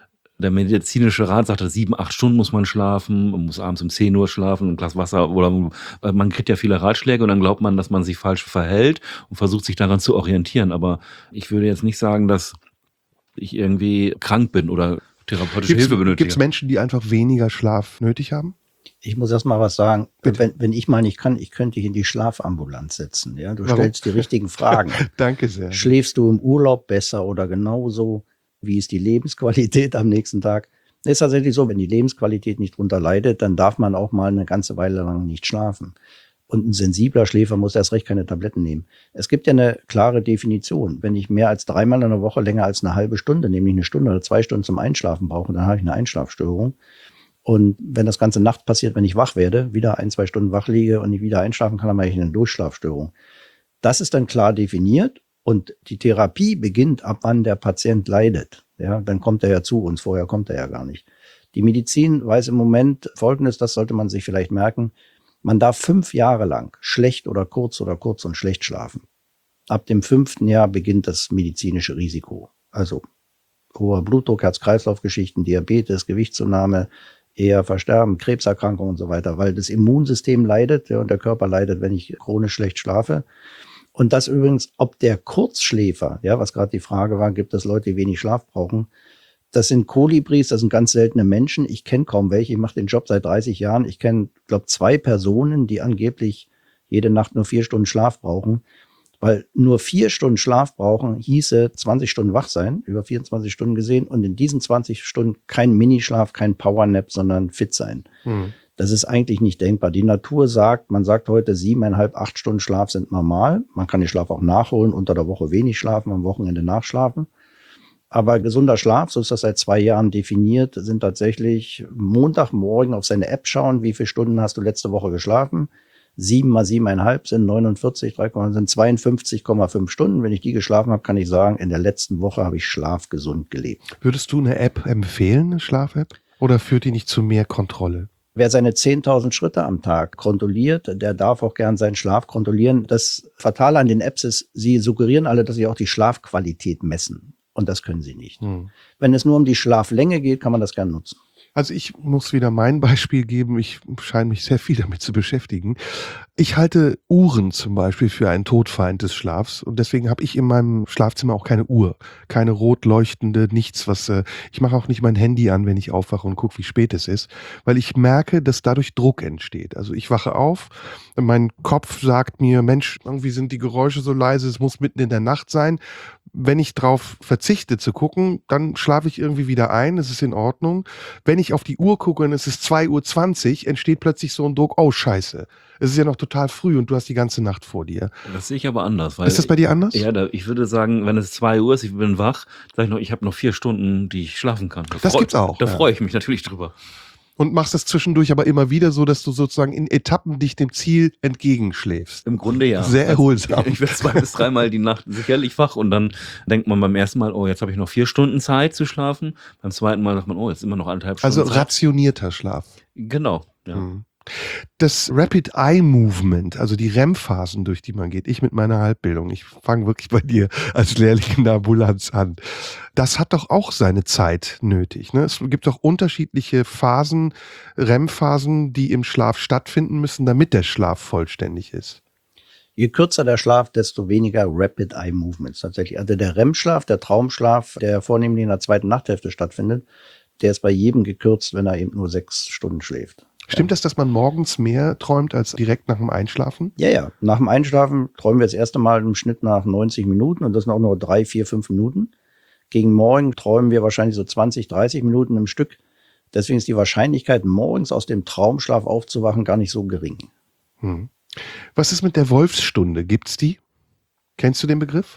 Der medizinische Rat sagte, sieben, acht Stunden muss man schlafen, man muss abends um zehn Uhr schlafen, ein Glas Wasser oder man kriegt ja viele Ratschläge und dann glaubt man, dass man sich falsch verhält und versucht sich daran zu orientieren. Aber ich würde jetzt nicht sagen, dass ich irgendwie krank bin oder therapeutische Gibt's, Hilfe benötige. Gibt es Menschen, die einfach weniger Schlaf nötig haben? Ich muss erst mal was sagen. Bitte. Wenn, wenn ich mal nicht kann, ich könnte dich in die Schlafambulanz setzen. Ja? Du Warum? stellst die richtigen Fragen. Danke sehr. Schläfst du im Urlaub besser oder genauso? Wie ist die Lebensqualität am nächsten Tag? Es ist tatsächlich so, wenn die Lebensqualität nicht drunter leidet, dann darf man auch mal eine ganze Weile lang nicht schlafen. Und ein sensibler Schläfer muss erst recht keine Tabletten nehmen. Es gibt ja eine klare Definition. Wenn ich mehr als dreimal in der Woche länger als eine halbe Stunde, nämlich eine Stunde oder zwei Stunden zum Einschlafen brauche, dann habe ich eine Einschlafstörung. Und wenn das ganze Nacht passiert, wenn ich wach werde, wieder ein, zwei Stunden wach liege und nicht wieder einschlafen kann, dann habe ich eine Durchschlafstörung. Das ist dann klar definiert und die Therapie beginnt, ab wann der Patient leidet. Ja, dann kommt er ja zu uns, vorher kommt er ja gar nicht. Die Medizin weiß im Moment Folgendes, das sollte man sich vielleicht merken, man darf fünf Jahre lang schlecht oder kurz oder kurz und schlecht schlafen. Ab dem fünften Jahr beginnt das medizinische Risiko. Also hoher Blutdruck, Herz-Kreislauf-Geschichten, Diabetes, Gewichtszunahme, eher Versterben, Krebserkrankungen und so weiter, weil das Immunsystem leidet, ja, und der Körper leidet, wenn ich chronisch schlecht schlafe. Und das übrigens, ob der Kurzschläfer, ja, was gerade die Frage war, gibt es Leute, die wenig Schlaf brauchen? Das sind Kolibris, das sind ganz seltene Menschen. Ich kenne kaum welche, ich mache den Job seit dreißig Jahren. Ich kenne, glaube zwei Personen, die angeblich jede Nacht nur vier Stunden Schlaf brauchen. Weil nur vier Stunden Schlaf brauchen, hieße zwanzig Stunden wach sein, über vierundzwanzig Stunden gesehen. Und in diesen zwanzig Stunden kein Minischlaf, kein Powernap, sondern fit sein. Mhm. Das ist eigentlich nicht denkbar. Die Natur sagt, man sagt heute siebeneinhalb, acht Stunden Schlaf sind normal. Man kann den Schlaf auch nachholen, unter der Woche wenig schlafen, am Wochenende nachschlafen. Aber gesunder Schlaf, so ist das seit zwei Jahren definiert, sind tatsächlich Montagmorgen auf seine App schauen, wie viele Stunden hast du letzte Woche geschlafen. Sieben mal siebeneinhalb sind neunundvierzig, drei sind zweiundfünfzig Komma fünf Stunden. Wenn ich die geschlafen habe, kann ich sagen, in der letzten Woche habe ich schlafgesund gelebt. Würdest du eine App empfehlen, eine Schlaf-App? Oder führt die nicht zu mehr Kontrolle? Wer seine zehntausend Schritte am Tag kontrolliert, der darf auch gern seinen Schlaf kontrollieren. Das Fatale an den Apps ist, sie suggerieren alle, dass sie auch die Schlafqualität messen. Und das können sie nicht. Hm. Wenn es nur um die Schlaflänge geht, kann man das gern nutzen. Also ich muss wieder mein Beispiel geben. Ich scheine mich sehr viel damit zu beschäftigen. Ich halte Uhren zum Beispiel für einen Todfeind des Schlafs und deswegen habe ich in meinem Schlafzimmer auch keine Uhr, keine rot leuchtende, nichts, was äh, ich mache auch nicht mein Handy an, wenn ich aufwache und gucke, wie spät es ist, weil ich merke, dass dadurch Druck entsteht. Also ich wache auf, mein Kopf sagt mir, Mensch, irgendwie sind die Geräusche so leise, es muss mitten in der Nacht sein. Wenn ich drauf verzichte zu gucken, dann schlafe ich irgendwie wieder ein, es ist in Ordnung. Wenn ich auf die Uhr gucke und es ist zwei Uhr zwanzig, entsteht plötzlich so ein Druck, oh scheiße, es ist ja noch total früh und du hast die ganze Nacht vor dir. Das sehe ich aber anders. Weil ist das bei dir anders? Ja, da, ich würde sagen, wenn es zwei Uhr ist, ich bin wach, sage ich noch, ich habe noch vier Stunden, die ich schlafen kann. Da das freu, gibt's auch. Da ja. freue ich mich natürlich drüber. Und machst das zwischendurch aber immer wieder so, dass du sozusagen in Etappen dich dem Ziel entgegenschläfst. Im Grunde ja. Sehr erholsam. Ich werde zwei bis dreimal die Nacht sicherlich wach und dann denkt man beim ersten Mal, oh, jetzt habe ich noch vier Stunden Zeit zu schlafen. Beim zweiten Mal sagt man, oh, jetzt immer noch anderthalb Stunden Also Zeit. rationierter Schlaf. Genau, ja. Mhm. Das Rapid Eye Movement, also die R E M-Phasen, durch die man geht, ich mit meiner Halbbildung, ich fange wirklich bei dir als Lehrling in der Ambulanz an, das hat doch auch seine Zeit nötig. Ne? Es gibt doch unterschiedliche Phasen, R E M-Phasen, die im Schlaf stattfinden müssen, damit der Schlaf vollständig ist. Je kürzer der Schlaf, desto weniger Rapid Eye Movements tatsächlich. Also der R E M-Schlaf, der Traumschlaf, der vornehmlich in der zweiten Nachthälfte stattfindet, der ist bei jedem gekürzt, wenn er eben nur sechs Stunden schläft. Stimmt das, dass man morgens mehr träumt als direkt nach dem Einschlafen? Ja, ja. Nach dem Einschlafen träumen wir das erste Mal im Schnitt nach neunzig Minuten und das sind auch nur drei, vier, fünf Minuten. Gegen morgen träumen wir wahrscheinlich so zwanzig, dreißig Minuten im Stück. Deswegen ist die Wahrscheinlichkeit, morgens aus dem Traumschlaf aufzuwachen, gar nicht so gering. Hm. Was ist mit der Wolfsstunde? Gibt's die? Kennst du den Begriff?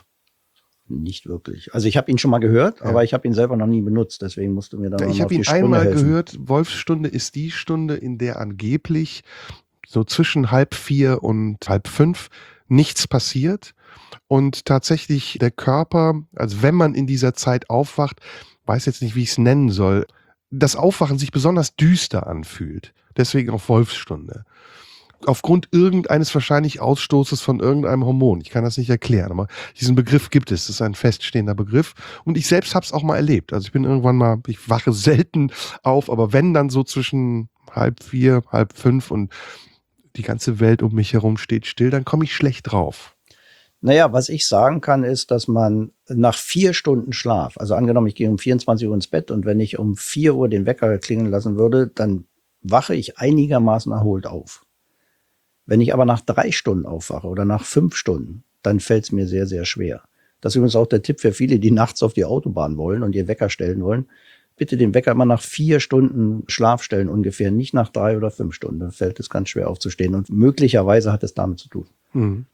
Nicht wirklich. Also ich habe ihn schon mal gehört, ja. aber ich habe ihn selber noch nie benutzt. Deswegen musst du mir da ja, noch ich mal habe auf ihn die Sprünge einmal helfen. gehört. Wolfsstunde ist die Stunde, in der angeblich so zwischen halb vier und halb fünf nichts passiert und tatsächlich der Körper, also wenn man in dieser Zeit aufwacht, weiß jetzt nicht, wie ich es nennen soll, das Aufwachen sich besonders düster anfühlt. Deswegen auch Wolfsstunde. aufgrund irgendeines wahrscheinlich Ausstoßes von irgendeinem Hormon. Ich kann das nicht erklären, aber diesen Begriff gibt es. Das ist ein feststehender Begriff. Und ich selbst habe es auch mal erlebt. Also ich bin irgendwann mal, ich wache selten auf, aber wenn dann so zwischen halb vier, halb fünf und die ganze Welt um mich herum steht still, dann komme ich schlecht drauf. Naja, was ich sagen kann, ist, dass man nach vier Stunden Schlaf, also angenommen, ich gehe um vierundzwanzig Uhr ins Bett und wenn ich um vier Uhr den Wecker klingeln lassen würde, dann wache ich einigermaßen erholt auf. Wenn ich aber nach drei Stunden aufwache oder nach fünf Stunden, dann fällt es mir sehr, sehr schwer. Das ist übrigens auch der Tipp für viele, die nachts auf die Autobahn wollen und ihren Wecker stellen wollen. Bitte den Wecker immer nach vier Stunden Schlaf stellen ungefähr, nicht nach drei oder fünf Stunden. Dann fällt es ganz schwer aufzustehen und möglicherweise hat es damit zu tun. Hm.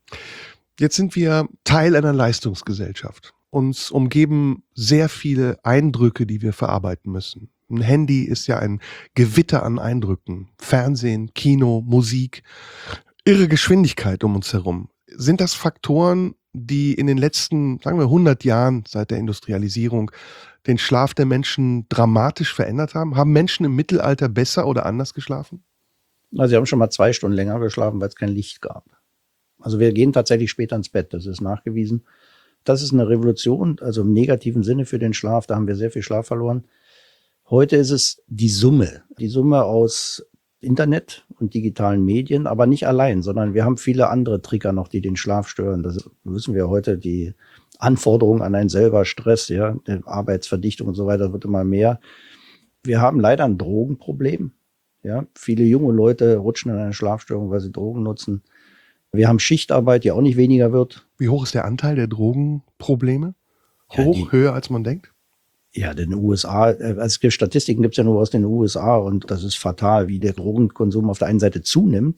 Jetzt sind wir Teil einer Leistungsgesellschaft. Uns umgeben sehr viele Eindrücke, die wir verarbeiten müssen. Ein Handy ist ja ein Gewitter an Eindrücken. Fernsehen, Kino, Musik, irre Geschwindigkeit um uns herum. Sind das Faktoren, die in den letzten, sagen wir, hundert Jahren seit der Industrialisierung den Schlaf der Menschen dramatisch verändert haben? Haben Menschen im Mittelalter besser oder anders geschlafen? Na, sie haben schon mal zwei Stunden länger geschlafen, weil es kein Licht gab. Also wir gehen tatsächlich später ins Bett, das ist nachgewiesen. Das ist eine Revolution, also im negativen Sinne für den Schlaf, da haben wir sehr viel Schlaf verloren. Heute ist es die Summe, die Summe aus Internet und digitalen Medien, aber nicht allein, sondern wir haben viele andere Trigger noch, die den Schlaf stören. Das wissen wir heute, die Anforderungen an einen selber, Stress, ja, die Arbeitsverdichtung und so weiter wird immer mehr. Wir haben leider ein Drogenproblem. Ja, viele junge Leute rutschen in eine Schlafstörung, weil sie Drogen nutzen. Wir haben Schichtarbeit, die auch nicht weniger wird. Wie hoch ist der Anteil der Drogenprobleme? Hoch, ja, die, höher als man denkt? Ja, in den U S A, also Statistiken gibt es ja nur aus den U S A und das ist fatal, wie der Drogenkonsum auf der einen Seite zunimmt.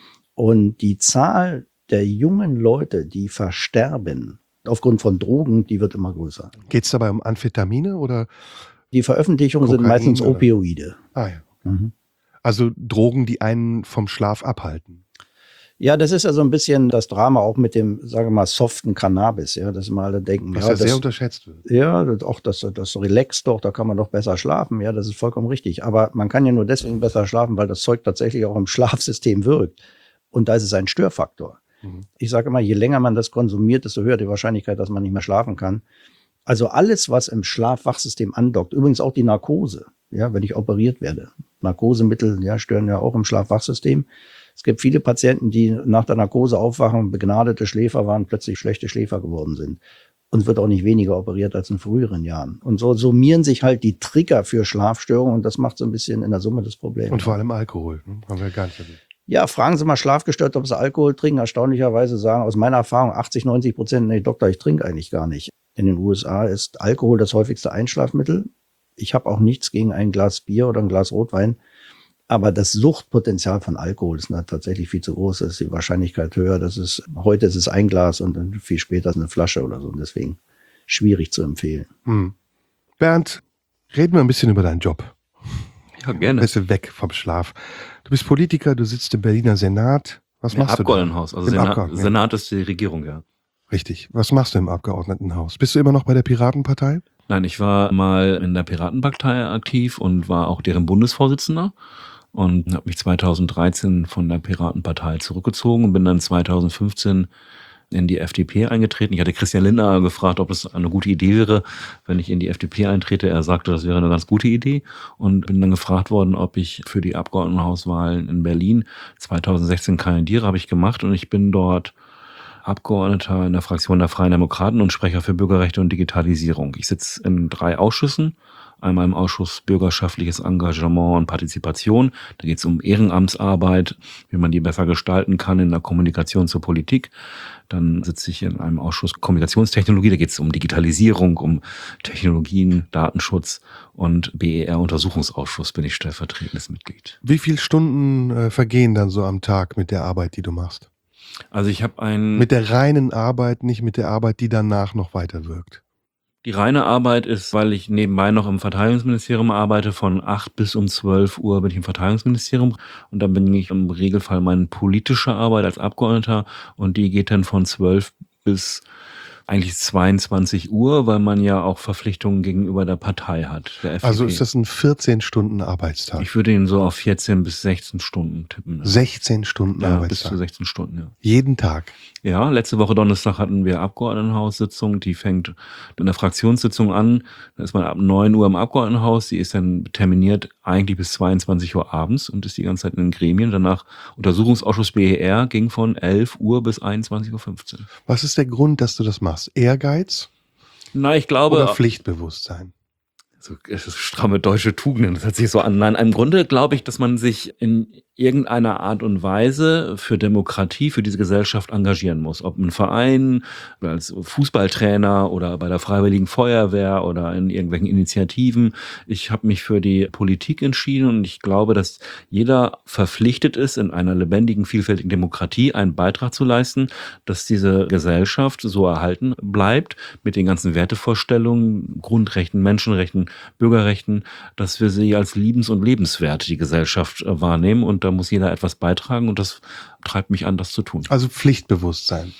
Und die Zahl der jungen Leute, die versterben aufgrund von Drogen, die wird immer größer. Geht es dabei um Amphetamine oder? Die Veröffentlichungen Kokain, sind meistens oder? Opioide. Ah ja. Mhm. Also Drogen, die einen vom Schlaf abhalten. Ja, das ist ja so ein bisschen das Drama auch mit dem, sagen wir mal, soften Cannabis, ja, dass mal alle denken, was ja, ja sehr das, unterschätzt wird. Ja, das, auch das, das relaxt doch, da kann man doch besser schlafen, ja, das ist vollkommen richtig. Aber man kann ja nur deswegen besser schlafen, weil das Zeug tatsächlich auch im Schlafsystem wirkt. Und da ist es ein Störfaktor. Mhm. Ich sage immer, je länger man das konsumiert, desto höher die Wahrscheinlichkeit, dass man nicht mehr schlafen kann. Also alles, was im Schlafwachsystem andockt, übrigens auch die Narkose, ja, wenn ich operiert werde. Narkosemittel, ja, stören ja auch im Schlafwachsystem. Es gibt viele Patienten, die nach der Narkose aufwachen, begnadete Schläfer waren, plötzlich schlechte Schläfer geworden sind. Und wird auch nicht weniger operiert als in früheren Jahren. Und so summieren sich halt die Trigger für Schlafstörungen und das macht so ein bisschen in der Summe das Problem. Und vor allem Alkohol, ne? Haben wir gar nicht erlebt. Ja, fragen Sie mal Schlafgestört, ob Sie Alkohol trinken. Erstaunlicherweise sagen aus meiner Erfahrung achtzig, neunzig Prozent, nee, Doktor, ich trinke eigentlich gar nicht. In den U S A ist Alkohol das häufigste Einschlafmittel. Ich habe auch nichts gegen ein Glas Bier oder ein Glas Rotwein. Aber das Suchtpotenzial von Alkohol ist tatsächlich viel zu groß. Da ist die Wahrscheinlichkeit höher, dass es, heute ist es ein Glas und dann viel später ist eine Flasche oder so. Und deswegen schwierig zu empfehlen. Hm. Bernd, reden wir ein bisschen über deinen Job. Ja, gerne. Bist du weg vom Schlaf. Du bist Politiker, du sitzt im Berliner Senat. Was Im machst du da? Abgeordnetenhaus. Also Im Senat, Abgeordneten- Senat ist die Regierung, ja. Richtig. Was machst du im Abgeordnetenhaus? Bist du immer noch bei der Piratenpartei? Nein, ich war mal in der Piratenpartei aktiv und war auch deren Bundesvorsitzender. Und habe mich zweitausenddreizehn von der Piratenpartei zurückgezogen und bin dann zweitausendfünfzehn in die F D P eingetreten. Ich hatte Christian Lindner gefragt, ob es eine gute Idee wäre, wenn ich in die F D P eintrete. Er sagte, das wäre eine ganz gute Idee und bin dann gefragt worden, ob ich für die Abgeordnetenhauswahlen in Berlin zweitausendsechzehn kandidiere. Habe ich gemacht und ich bin dort Abgeordneter in der Fraktion der Freien Demokraten und Sprecher für Bürgerrechte und Digitalisierung. Ich sitze in drei Ausschüssen. Einmal im Ausschuss Bürgerschaftliches Engagement und Partizipation. Da geht es um Ehrenamtsarbeit, wie man die besser gestalten kann in der Kommunikation zur Politik. Dann sitze ich in einem Ausschuss Kommunikationstechnologie. Da geht es um Digitalisierung, um Technologien, Datenschutz und B E R-Untersuchungsausschuss bin ich stellvertretendes Mitglied. Wie viele Stunden äh, vergehen dann so am Tag mit der Arbeit, die du machst? Also ich habe ein... Mit der reinen Arbeit, nicht mit der Arbeit, die danach noch weiterwirkt. Die reine Arbeit ist, weil ich nebenbei noch im Verteidigungsministerium arbeite, von acht bis um zwölf Uhr bin ich im Verteidigungsministerium und dann bin ich im Regelfall meine politische Arbeit als Abgeordneter und die geht dann von zwölf bis Eigentlich zweiundzwanzig Uhr, weil man ja auch Verpflichtungen gegenüber der Partei hat, der F D P. Also ist das ein vierzehn Stunden Arbeitstag? Ich würde ihn so auf vierzehn bis sechzehn Stunden tippen. Ne? sechzehn Stunden Ja, bis Arbeitstag? zu sechzehn Stunden, ja. Jeden Tag? Ja, letzte Woche Donnerstag hatten wir Abgeordnetenhaussitzung, die fängt in der Fraktionssitzung an, da ist man ab neun Uhr im Abgeordnetenhaus, die ist dann terminiert eigentlich bis zweiundzwanzig Uhr abends und ist die ganze Zeit in den Gremien. Danach Untersuchungsausschuss B E R ging von elf Uhr bis einundzwanzig Uhr fünfzehn. Was ist der Grund, dass du das machst? Ehrgeiz Na, ich glaube... oder Pflichtbewusstsein? So, es ist stramme deutsche Tugenden, das hört sich so an. Nein, im Grunde glaube ich, dass man sich in irgendeiner Art und Weise für Demokratie, für diese Gesellschaft engagieren muss. Ob ein Verein, als Fußballtrainer oder bei der Freiwilligen Feuerwehr oder in irgendwelchen Initiativen. Ich habe mich für die Politik entschieden und ich glaube, dass jeder verpflichtet ist, in einer lebendigen, vielfältigen Demokratie einen Beitrag zu leisten, dass diese Gesellschaft so erhalten bleibt mit den ganzen Wertevorstellungen, Grundrechten, Menschenrechten, Bürgerrechten, dass wir sie als liebens- und lebenswert die Gesellschaft äh, wahrnehmen und da muss jeder etwas beitragen und das treibt mich an, das zu tun. Also Pflichtbewusstsein.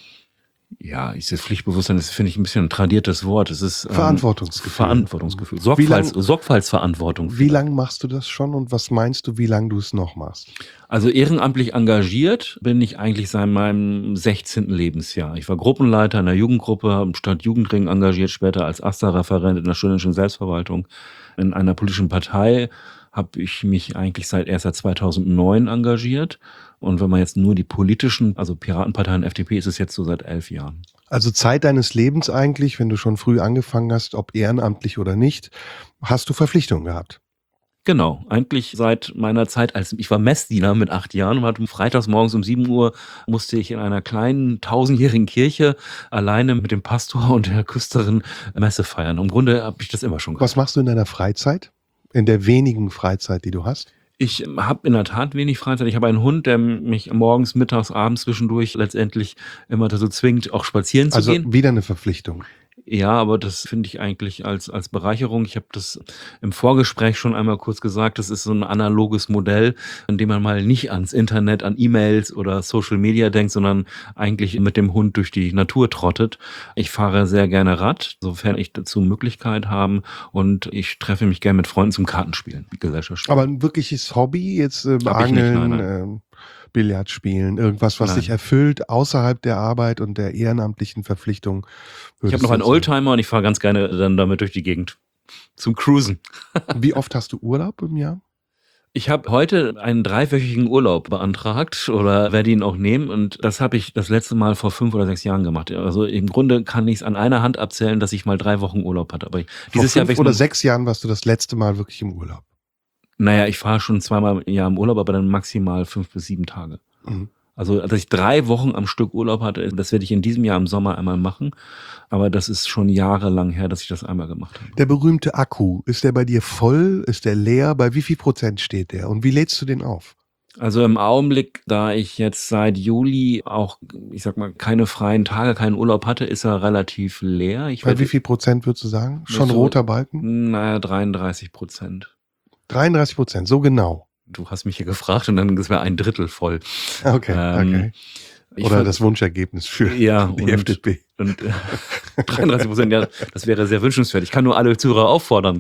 Ja, dieses Pflichtbewusstsein, das finde ich ein bisschen ein tradiertes Wort. Es ist ähm, Verantwortungsgefühl. Verantwortungsgefühl. Wie Sorgfalts, lang- Sorgfaltsverantwortung. Wie lange machst du das schon und was meinst du, wie lange du es noch machst? Also ehrenamtlich engagiert bin ich eigentlich seit meinem sechzehnten Lebensjahr. Ich war Gruppenleiter in der Jugendgruppe, habe im Stadtjugendring engagiert, später als AStA-Referent in der studentischen Selbstverwaltung. In einer politischen Partei habe ich mich eigentlich seit erst seit zweitausendneun engagiert. Und wenn man jetzt nur die politischen, also Piratenpartei und F D P, ist es jetzt so seit elf Jahren. Also Zeit deines Lebens eigentlich, wenn du schon früh angefangen hast, ob ehrenamtlich oder nicht, hast du Verpflichtungen gehabt. Genau, eigentlich seit meiner Zeit als, ich war Messdiener mit acht Jahren und hatte freitags morgens um sieben Uhr musste ich in einer kleinen tausendjährigen Kirche alleine mit dem Pastor und der Küsterin Messe feiern. Im Grunde habe ich das immer schon gemacht. Was machst du in deiner Freizeit? In der wenigen Freizeit, die du hast? Ich habe in der Tat wenig Freizeit. Ich habe einen Hund, der mich morgens, mittags, abends zwischendurch letztendlich immer dazu zwingt, auch spazieren zu Also gehen. wieder eine Verpflichtung. Ja, aber das finde ich eigentlich als, als Bereicherung. Ich habe das im Vorgespräch schon einmal kurz gesagt. Das ist so ein analoges Modell, in dem man mal nicht ans Internet, an E-Mails oder Social Media denkt, sondern eigentlich mit dem Hund durch die Natur trottet. Ich fahre sehr gerne Rad, sofern ich dazu Möglichkeit habe. Und ich treffe mich gerne mit Freunden zum Kartenspielen, Gesellschaftsspielen. Aber ein wirkliches Hobby, jetzt äh, Hab ich nicht, Angeln, nein, nein. ähm, Billard spielen, irgendwas, was Nein. dich erfüllt außerhalb der Arbeit und der ehrenamtlichen Verpflichtung. Ich habe noch einen Oldtimer und ich fahre ganz gerne dann damit durch die Gegend zum Cruisen. Wie oft hast du Urlaub im Jahr? Ich habe heute einen dreiwöchigen Urlaub beantragt oder werde ihn auch nehmen und das habe ich das letzte Mal vor fünf oder sechs Jahren gemacht. Also im Grunde kann ich es an einer Hand abzählen, dass ich mal drei Wochen Urlaub hatte. Aber dieses Vor Jahr fünf oder sechs Jahren warst du das letzte Mal wirklich im Urlaub. Naja, ich fahre schon zweimal im Jahr im Urlaub, aber dann maximal fünf bis sieben Tage. Mhm. Also, dass ich drei Wochen am Stück Urlaub hatte, das werde ich in diesem Jahr im Sommer einmal machen. Aber das ist schon jahrelang her, dass ich das einmal gemacht habe. Der berühmte Akku, ist der bei dir voll? Ist der leer? Bei wie viel Prozent steht der? Und wie lädst du den auf? Also im Augenblick, da ich jetzt seit Juli auch, ich sag mal, keine freien Tage, keinen Urlaub hatte, ist er relativ leer. Ich Bei werde- wie viel Prozent würdest du sagen? Schon so- roter Balken? Naja, dreiunddreißig Prozent. dreiunddreißig Prozent, so genau. Du hast mich hier gefragt und dann ist mir ein Drittel voll. Okay, Ähm, okay. Ich Oder ver- das Wunschergebnis für Ja, die und- F D P. Und äh, dreiunddreißig Prozent, ja, das wäre sehr wünschenswert. Ich kann nur alle Zuhörer auffordern,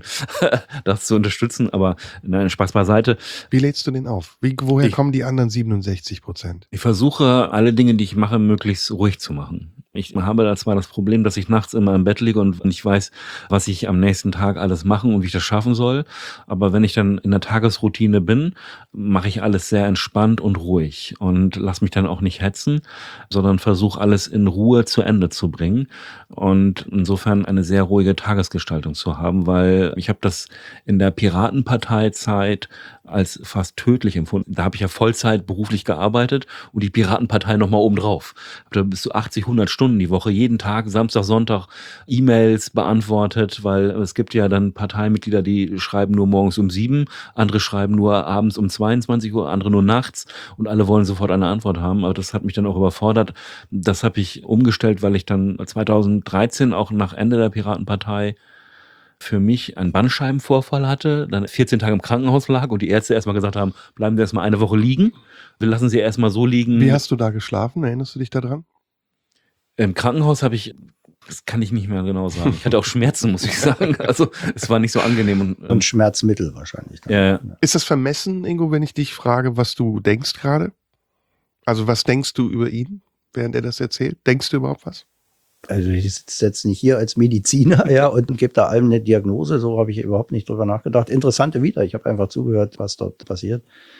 das zu unterstützen, aber nein, Spaß beiseite. Wie lädst du den auf? Wie, woher Ich- kommen die anderen siebenundsechzig Prozent? Ich versuche, alle Dinge, die ich mache, möglichst ruhig zu machen. Ich habe da zwar das Problem, dass ich nachts immer im Bett liege und nicht weiß, was ich am nächsten Tag alles machen und wie ich das schaffen soll. Aber wenn ich dann in der Tagesroutine bin, mache ich alles sehr entspannt und ruhig und lasse mich dann auch nicht hetzen, sondern versuche alles in Ruhe zu Ende zu bringen und insofern eine sehr ruhige Tagesgestaltung zu haben, weil ich habe das in der Piratenparteizeit als fast tödlich empfunden. Da habe ich ja Vollzeit beruflich gearbeitet und die Piratenpartei nochmal obendrauf. Da bis zu achtzig, hundert Stunden die Woche, jeden Tag, Samstag, Sonntag E-Mails beantwortet, weil es gibt ja dann Parteimitglieder, die schreiben nur morgens um sieben, andere schreiben nur abends um zweiundzwanzig Uhr, andere nur nachts und alle wollen sofort eine Antwort haben. Aber das hat mich dann auch überfordert. Das habe ich umgestellt, weil ich dann zweitausenddreizehn auch nach Ende der Piratenpartei für mich einen Bandscheibenvorfall hatte, dann vierzehn Tage im Krankenhaus lag und die Ärzte erstmal gesagt haben, bleiben Sie erstmal eine Woche liegen. Wir lassen Sie erstmal so liegen. Wie hast du da geschlafen? Erinnerst du dich daran? Im Krankenhaus habe ich Das kann ich nicht mehr genau sagen. Ich hatte auch Schmerzen, muss ich sagen. Also es war nicht so angenehm. Und, ähm, Und Schmerzmittel wahrscheinlich. Dann. Ja, ja. Ist das vermessen, Ingo, wenn ich dich frage, was du denkst gerade? Also was denkst du über ihn, während er das erzählt? Denkst du überhaupt was? Also ich sitze jetzt nicht hier als Mediziner ja, und gebe da allem eine Diagnose. So habe ich überhaupt nicht drüber nachgedacht. Interessante wieder. Ich habe einfach zugehört, was dort passiert.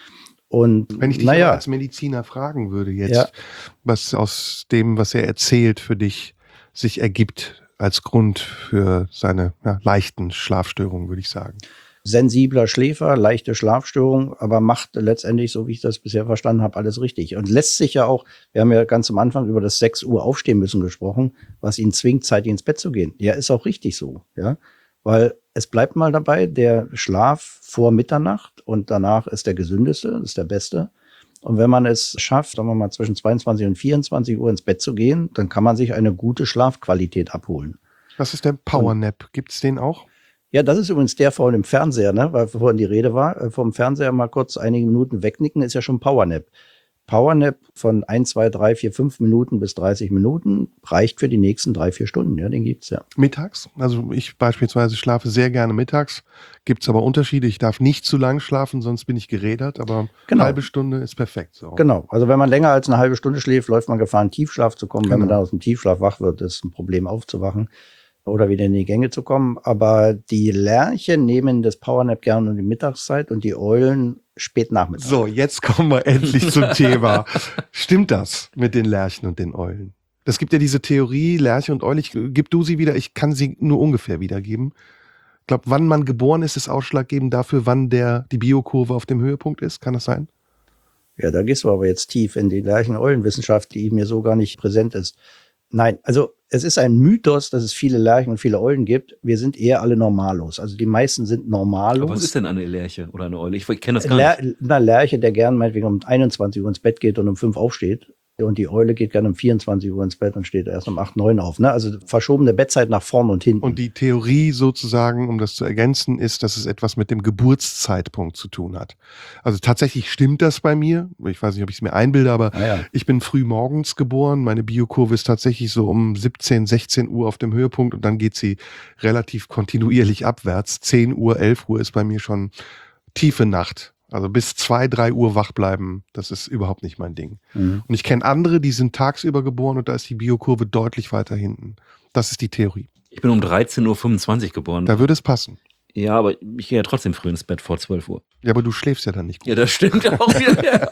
Und Wenn ich dich naja, aber als Mediziner fragen würde jetzt, Ja. was aus dem, was er erzählt, für dich sich ergibt als Grund für seine ja, leichten Schlafstörungen, würde ich sagen. sensibler Schläfer, leichte Schlafstörung, aber macht letztendlich, so wie ich das bisher verstanden habe, alles richtig. Und lässt sich ja auch, wir haben ja ganz am Anfang über das sechs Uhr aufstehen müssen gesprochen, was ihn zwingt, zeitig ins Bett zu gehen. Ja, ist auch richtig so, ja. Weil es bleibt mal dabei, der Schlaf vor Mitternacht und danach ist der gesündeste, ist der beste. Und wenn man es schafft, sagen wir mal zwischen zweiundzwanzig und vierundzwanzig Uhr ins Bett zu gehen, dann kann man sich eine gute Schlafqualität abholen. Was ist der Powernap? Gibt es den auch? Ja, das ist übrigens der vor dem Fernseher, ne? Weil vorhin die Rede war. Äh, vom Fernseher mal kurz einige Minuten wegnicken, ist ja schon Powernap. Powernap von eins, zwei, drei, vier, fünf Minuten bis dreißig Minuten reicht für die nächsten drei, vier Stunden. Ja, den gibt's ja. Mittags? Also ich beispielsweise schlafe sehr gerne mittags. Gibt es aber Unterschiede. Ich darf nicht zu lang schlafen, sonst bin ich gerädert. Aber Genau. eine halbe Stunde ist perfekt. So. Genau. Also wenn man länger als eine halbe Stunde schläft, läuft man Gefahr, in Tiefschlaf zu kommen. Genau. Wenn man dann aus dem Tiefschlaf wach wird, ist ein Problem aufzuwachen oder wieder in die Gänge zu kommen. Aber die Lerche nehmen das Powernap gerne um die Mittagszeit und die Eulen spät Nachmittag. So, jetzt kommen wir endlich zum Thema. Stimmt das mit den Lerchen und den Eulen? Das gibt ja diese Theorie, Lerche und Eule. Ich, gib du sie wieder, ich kann sie nur ungefähr wiedergeben. Ich glaube, wann man geboren ist, ist ausschlaggebend dafür, wann der, die Biokurve auf dem Höhepunkt ist. Kann das sein? Ja, da gehst du aber jetzt tief in die Lerchen-Eulen-Wissenschaft, die mir so gar nicht präsent ist. Nein, also es ist ein Mythos, dass es viele Lerchen und viele Eulen gibt. Wir sind eher alle normallos. Also die meisten sind normallos. Aber was ist denn eine Lerche oder eine Eule? Ich kenne das gar Ler nicht. Na, Lerche, der gern meinetwegen um einundzwanzig Uhr ins Bett geht und um fünf aufsteht. Und die Eule geht gerne um vierundzwanzig Uhr ins Bett und steht erst um acht, neun auf. Ne? Also verschobene Bettzeit nach vorn und hinten. Und die Theorie sozusagen, um das zu ergänzen, ist, dass es etwas mit dem Geburtszeitpunkt zu tun hat. Also tatsächlich stimmt das bei mir. Ich weiß nicht, ob ich es mir einbilde, aber Ah, ja. ich bin früh morgens geboren. Meine Biokurve ist tatsächlich so um siebzehn, sechzehn Uhr auf dem Höhepunkt und dann geht sie relativ kontinuierlich abwärts. zehn Uhr, elf Uhr ist bei mir schon tiefe Nacht. Also bis zwei, drei Uhr wach bleiben, das ist überhaupt nicht mein Ding. Mhm. Und ich kenne andere, die sind tagsüber geboren und da ist die Biokurve deutlich weiter hinten. Das ist die Theorie. Ich bin um dreizehn Uhr fünfundzwanzig geboren. Da würde es passen. Ja, aber ich gehe ja trotzdem früh ins Bett vor zwölf Uhr. Ja, aber du schläfst ja dann nicht gut. Ja, das stimmt auch wieder.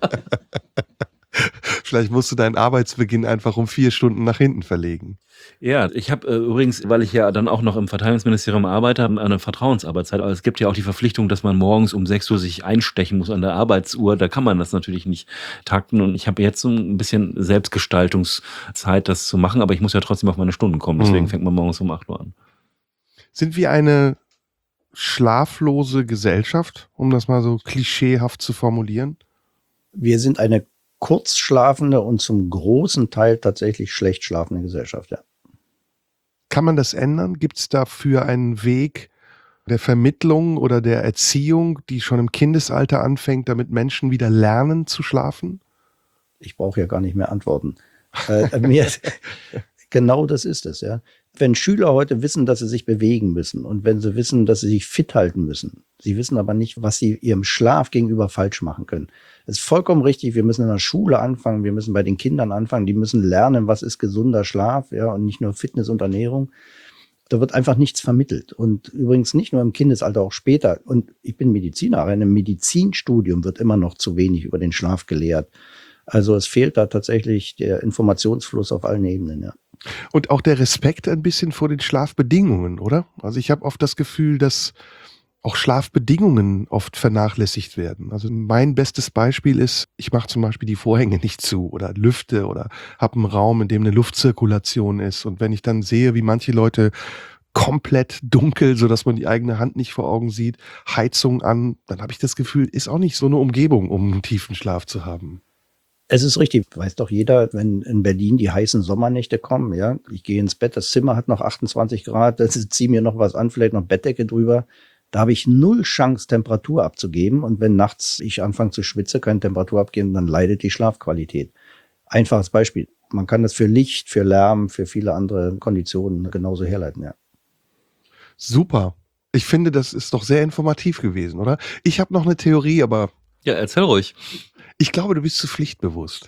Vielleicht musst du deinen Arbeitsbeginn einfach um vier Stunden nach hinten verlegen. Ja, ich habe äh, übrigens, weil ich ja dann auch noch im Verteidigungsministerium arbeite, eine Vertrauensarbeitszeit. Aber es gibt ja auch die Verpflichtung, dass man morgens um sechs Uhr sich einstechen muss an der Arbeitsuhr. Da kann man das natürlich nicht takten. Und ich habe jetzt so ein bisschen Selbstgestaltungszeit, das zu machen. Aber ich muss ja trotzdem auf meine Stunden kommen. Deswegen Mhm. fängt man morgens um acht Uhr an. Sind wir eine schlaflose Gesellschaft, um das mal so klischeehaft zu formulieren? Wir sind eine kurzschlafende und zum großen Teil tatsächlich schlecht schlafende Gesellschaft. Ja. Kann man das ändern? Gibt es dafür einen Weg der Vermittlung oder der Erziehung, die schon im Kindesalter anfängt, damit Menschen wieder lernen zu schlafen? Ich brauche ja gar nicht mehr antworten. äh, mir, genau das ist es, ja. Wenn Schüler heute wissen, dass sie sich bewegen müssen und wenn sie wissen, dass sie sich fit halten müssen, sie wissen aber nicht, was sie ihrem Schlaf gegenüber falsch machen können. Es ist vollkommen richtig, wir müssen in der Schule anfangen, wir müssen bei den Kindern anfangen, die müssen lernen, was ist gesunder Schlaf, ja, und nicht nur Fitness und Ernährung. Da wird einfach nichts vermittelt. Und übrigens nicht nur im Kindesalter, auch später. Und ich bin Mediziner, aber in einem Medizinstudium wird immer noch zu wenig über den Schlaf gelehrt. Also es fehlt da tatsächlich der Informationsfluss auf allen Ebenen, ja. Und auch der Respekt ein bisschen vor den Schlafbedingungen, oder? Also ich habe oft das Gefühl, dass auch Schlafbedingungen oft vernachlässigt werden. Also mein bestes Beispiel ist, ich mache zum Beispiel die Vorhänge nicht zu oder lüfte oder habe einen Raum, in dem eine Luftzirkulation ist. Und wenn ich dann sehe, wie manche Leute komplett dunkel, sodass man die eigene Hand nicht vor Augen sieht, Heizung an, dann habe ich das Gefühl, ist auch nicht so eine Umgebung, um einen tiefen Schlaf zu haben. Es ist richtig, weiß doch jeder, wenn in Berlin die heißen Sommernächte kommen, ja, ich gehe ins Bett, das Zimmer hat noch achtundzwanzig Grad, das ziehe mir noch was an, vielleicht noch Bettdecke drüber, da habe ich null Chance, Temperatur abzugeben und wenn nachts ich anfange zu schwitzen, keine Temperatur abgeben, dann leidet die Schlafqualität. Einfaches Beispiel, man kann das für Licht, für Lärm, für viele andere Konditionen genauso herleiten, ja. Super. Ich finde, das ist doch sehr informativ gewesen, oder? Ich habe noch eine Theorie, aber... Ja, erzähl ruhig. Ich glaube, du bist zu pflichtbewusst.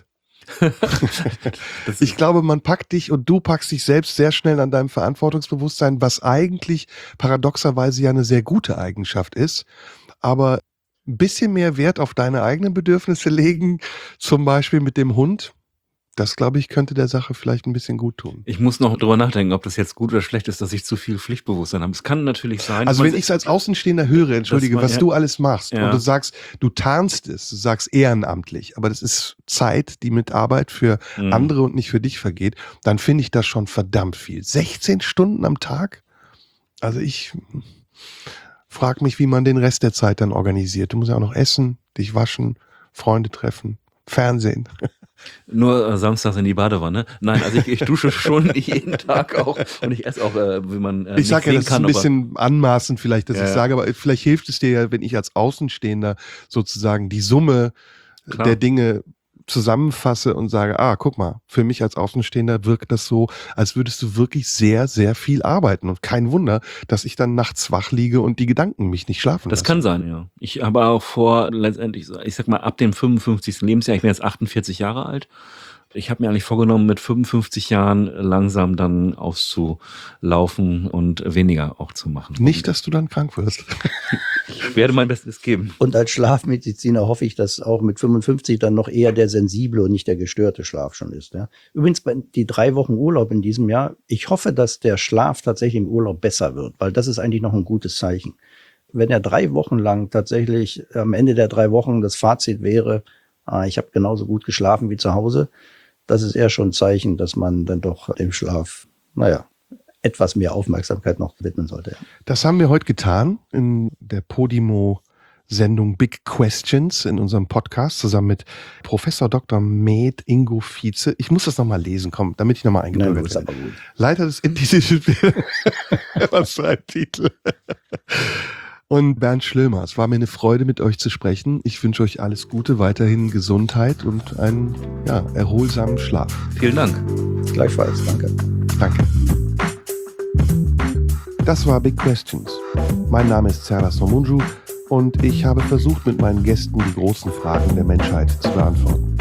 Ich glaube, man packt dich und du packst dich selbst sehr schnell an deinem Verantwortungsbewusstsein, was eigentlich paradoxerweise ja eine sehr gute Eigenschaft ist. Aber ein bisschen mehr Wert auf deine eigenen Bedürfnisse legen, zum Beispiel mit dem Hund, das, glaube ich, könnte der Sache vielleicht ein bisschen gut tun. Ich muss noch drüber nachdenken, ob das jetzt gut oder schlecht ist, dass ich zu viel Pflichtbewusstsein habe. Es kann natürlich sein. Also wenn ich es als Außenstehender höre, entschuldige, man, was ja, du alles machst ja. und du sagst, du tarnst es, du sagst ehrenamtlich, aber das ist Zeit, die mit Arbeit für mhm. andere und nicht für dich vergeht, dann finde ich das schon verdammt viel. sechzehn Stunden am Tag? Also ich frage mich, wie man den Rest der Zeit dann organisiert. Du musst ja auch noch essen, dich waschen, Freunde treffen, Fernsehen. Nur äh, samstags in die Badewanne. Nein, also ich, ich dusche schon jeden Tag auch und ich esse auch, äh, wie man äh, Ich sage ja, das kann, ist ein bisschen anmaßend vielleicht, dass ja, ich sage, aber vielleicht hilft es dir ja, wenn ich als Außenstehender sozusagen die Summe Klar. der Dinge zusammenfasse und sage, ah, guck mal, für mich als Außenstehender wirkt das so, als würdest du wirklich sehr, sehr viel arbeiten. Und kein Wunder, dass ich dann nachts wach liege und die Gedanken mich nicht schlafen Das lassen. kann sein, ja. Ich habe auch vor, letztendlich, ich sag mal, ab dem fünfundfünfzigsten Lebensjahr, ich bin jetzt achtundvierzig Jahre alt, ich habe mir eigentlich vorgenommen, mit fünfundfünfzig Jahren langsam dann auszulaufen und weniger auch zu machen. Nicht, dass du dann krank wirst. Ich werde mein Bestes geben. Und als Schlafmediziner hoffe ich, dass auch mit fünfundfünfzig dann noch eher der sensible und nicht der gestörte Schlaf schon ist. Ja. Übrigens, bei die drei Wochen Urlaub in diesem Jahr, ich hoffe, dass der Schlaf tatsächlich im Urlaub besser wird, weil das ist eigentlich noch ein gutes Zeichen. Wenn er drei Wochen lang tatsächlich am Ende der drei Wochen das Fazit wäre, ah, ich habe genauso gut geschlafen wie zu Hause, das ist eher schon ein Zeichen, dass man dann doch dem Schlaf, naja, etwas mehr Aufmerksamkeit noch widmen sollte. Das haben wir heute getan in der Podimo-Sendung Big Questions in unserem Podcast zusammen mit Professor Doktor Med Ingo Vize. Ich muss das nochmal lesen, komm, damit ich nochmal eingebürgert werde. Leiter des Instituts. Was für ein Titel. Und Bernd Schlömer, es war mir eine Freude, mit euch zu sprechen. Ich wünsche euch alles Gute, weiterhin Gesundheit und einen ja, erholsamen Schlaf. Vielen Dank. Gleichfalls, danke. Danke. Das war Big Questions. Mein Name ist Serdar Somuncu und ich habe versucht, mit meinen Gästen die großen Fragen der Menschheit zu beantworten.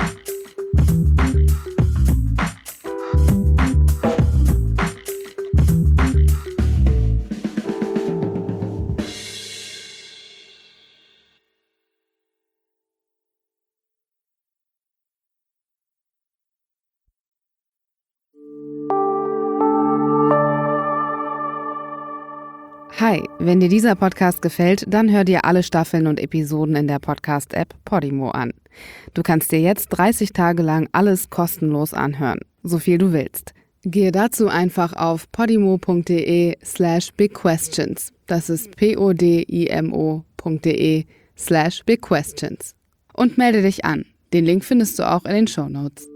Hi, wenn dir dieser Podcast gefällt, dann hör dir alle Staffeln und Episoden in der Podcast-App Podimo an. Du kannst dir jetzt dreißig Tage lang alles kostenlos anhören, so viel du willst. Gehe dazu einfach auf podimo.de slash bigquestions. Das ist p-o-d-i-m-o.de slash bigquestions. Und melde dich an. Den Link findest du auch in den Shownotes.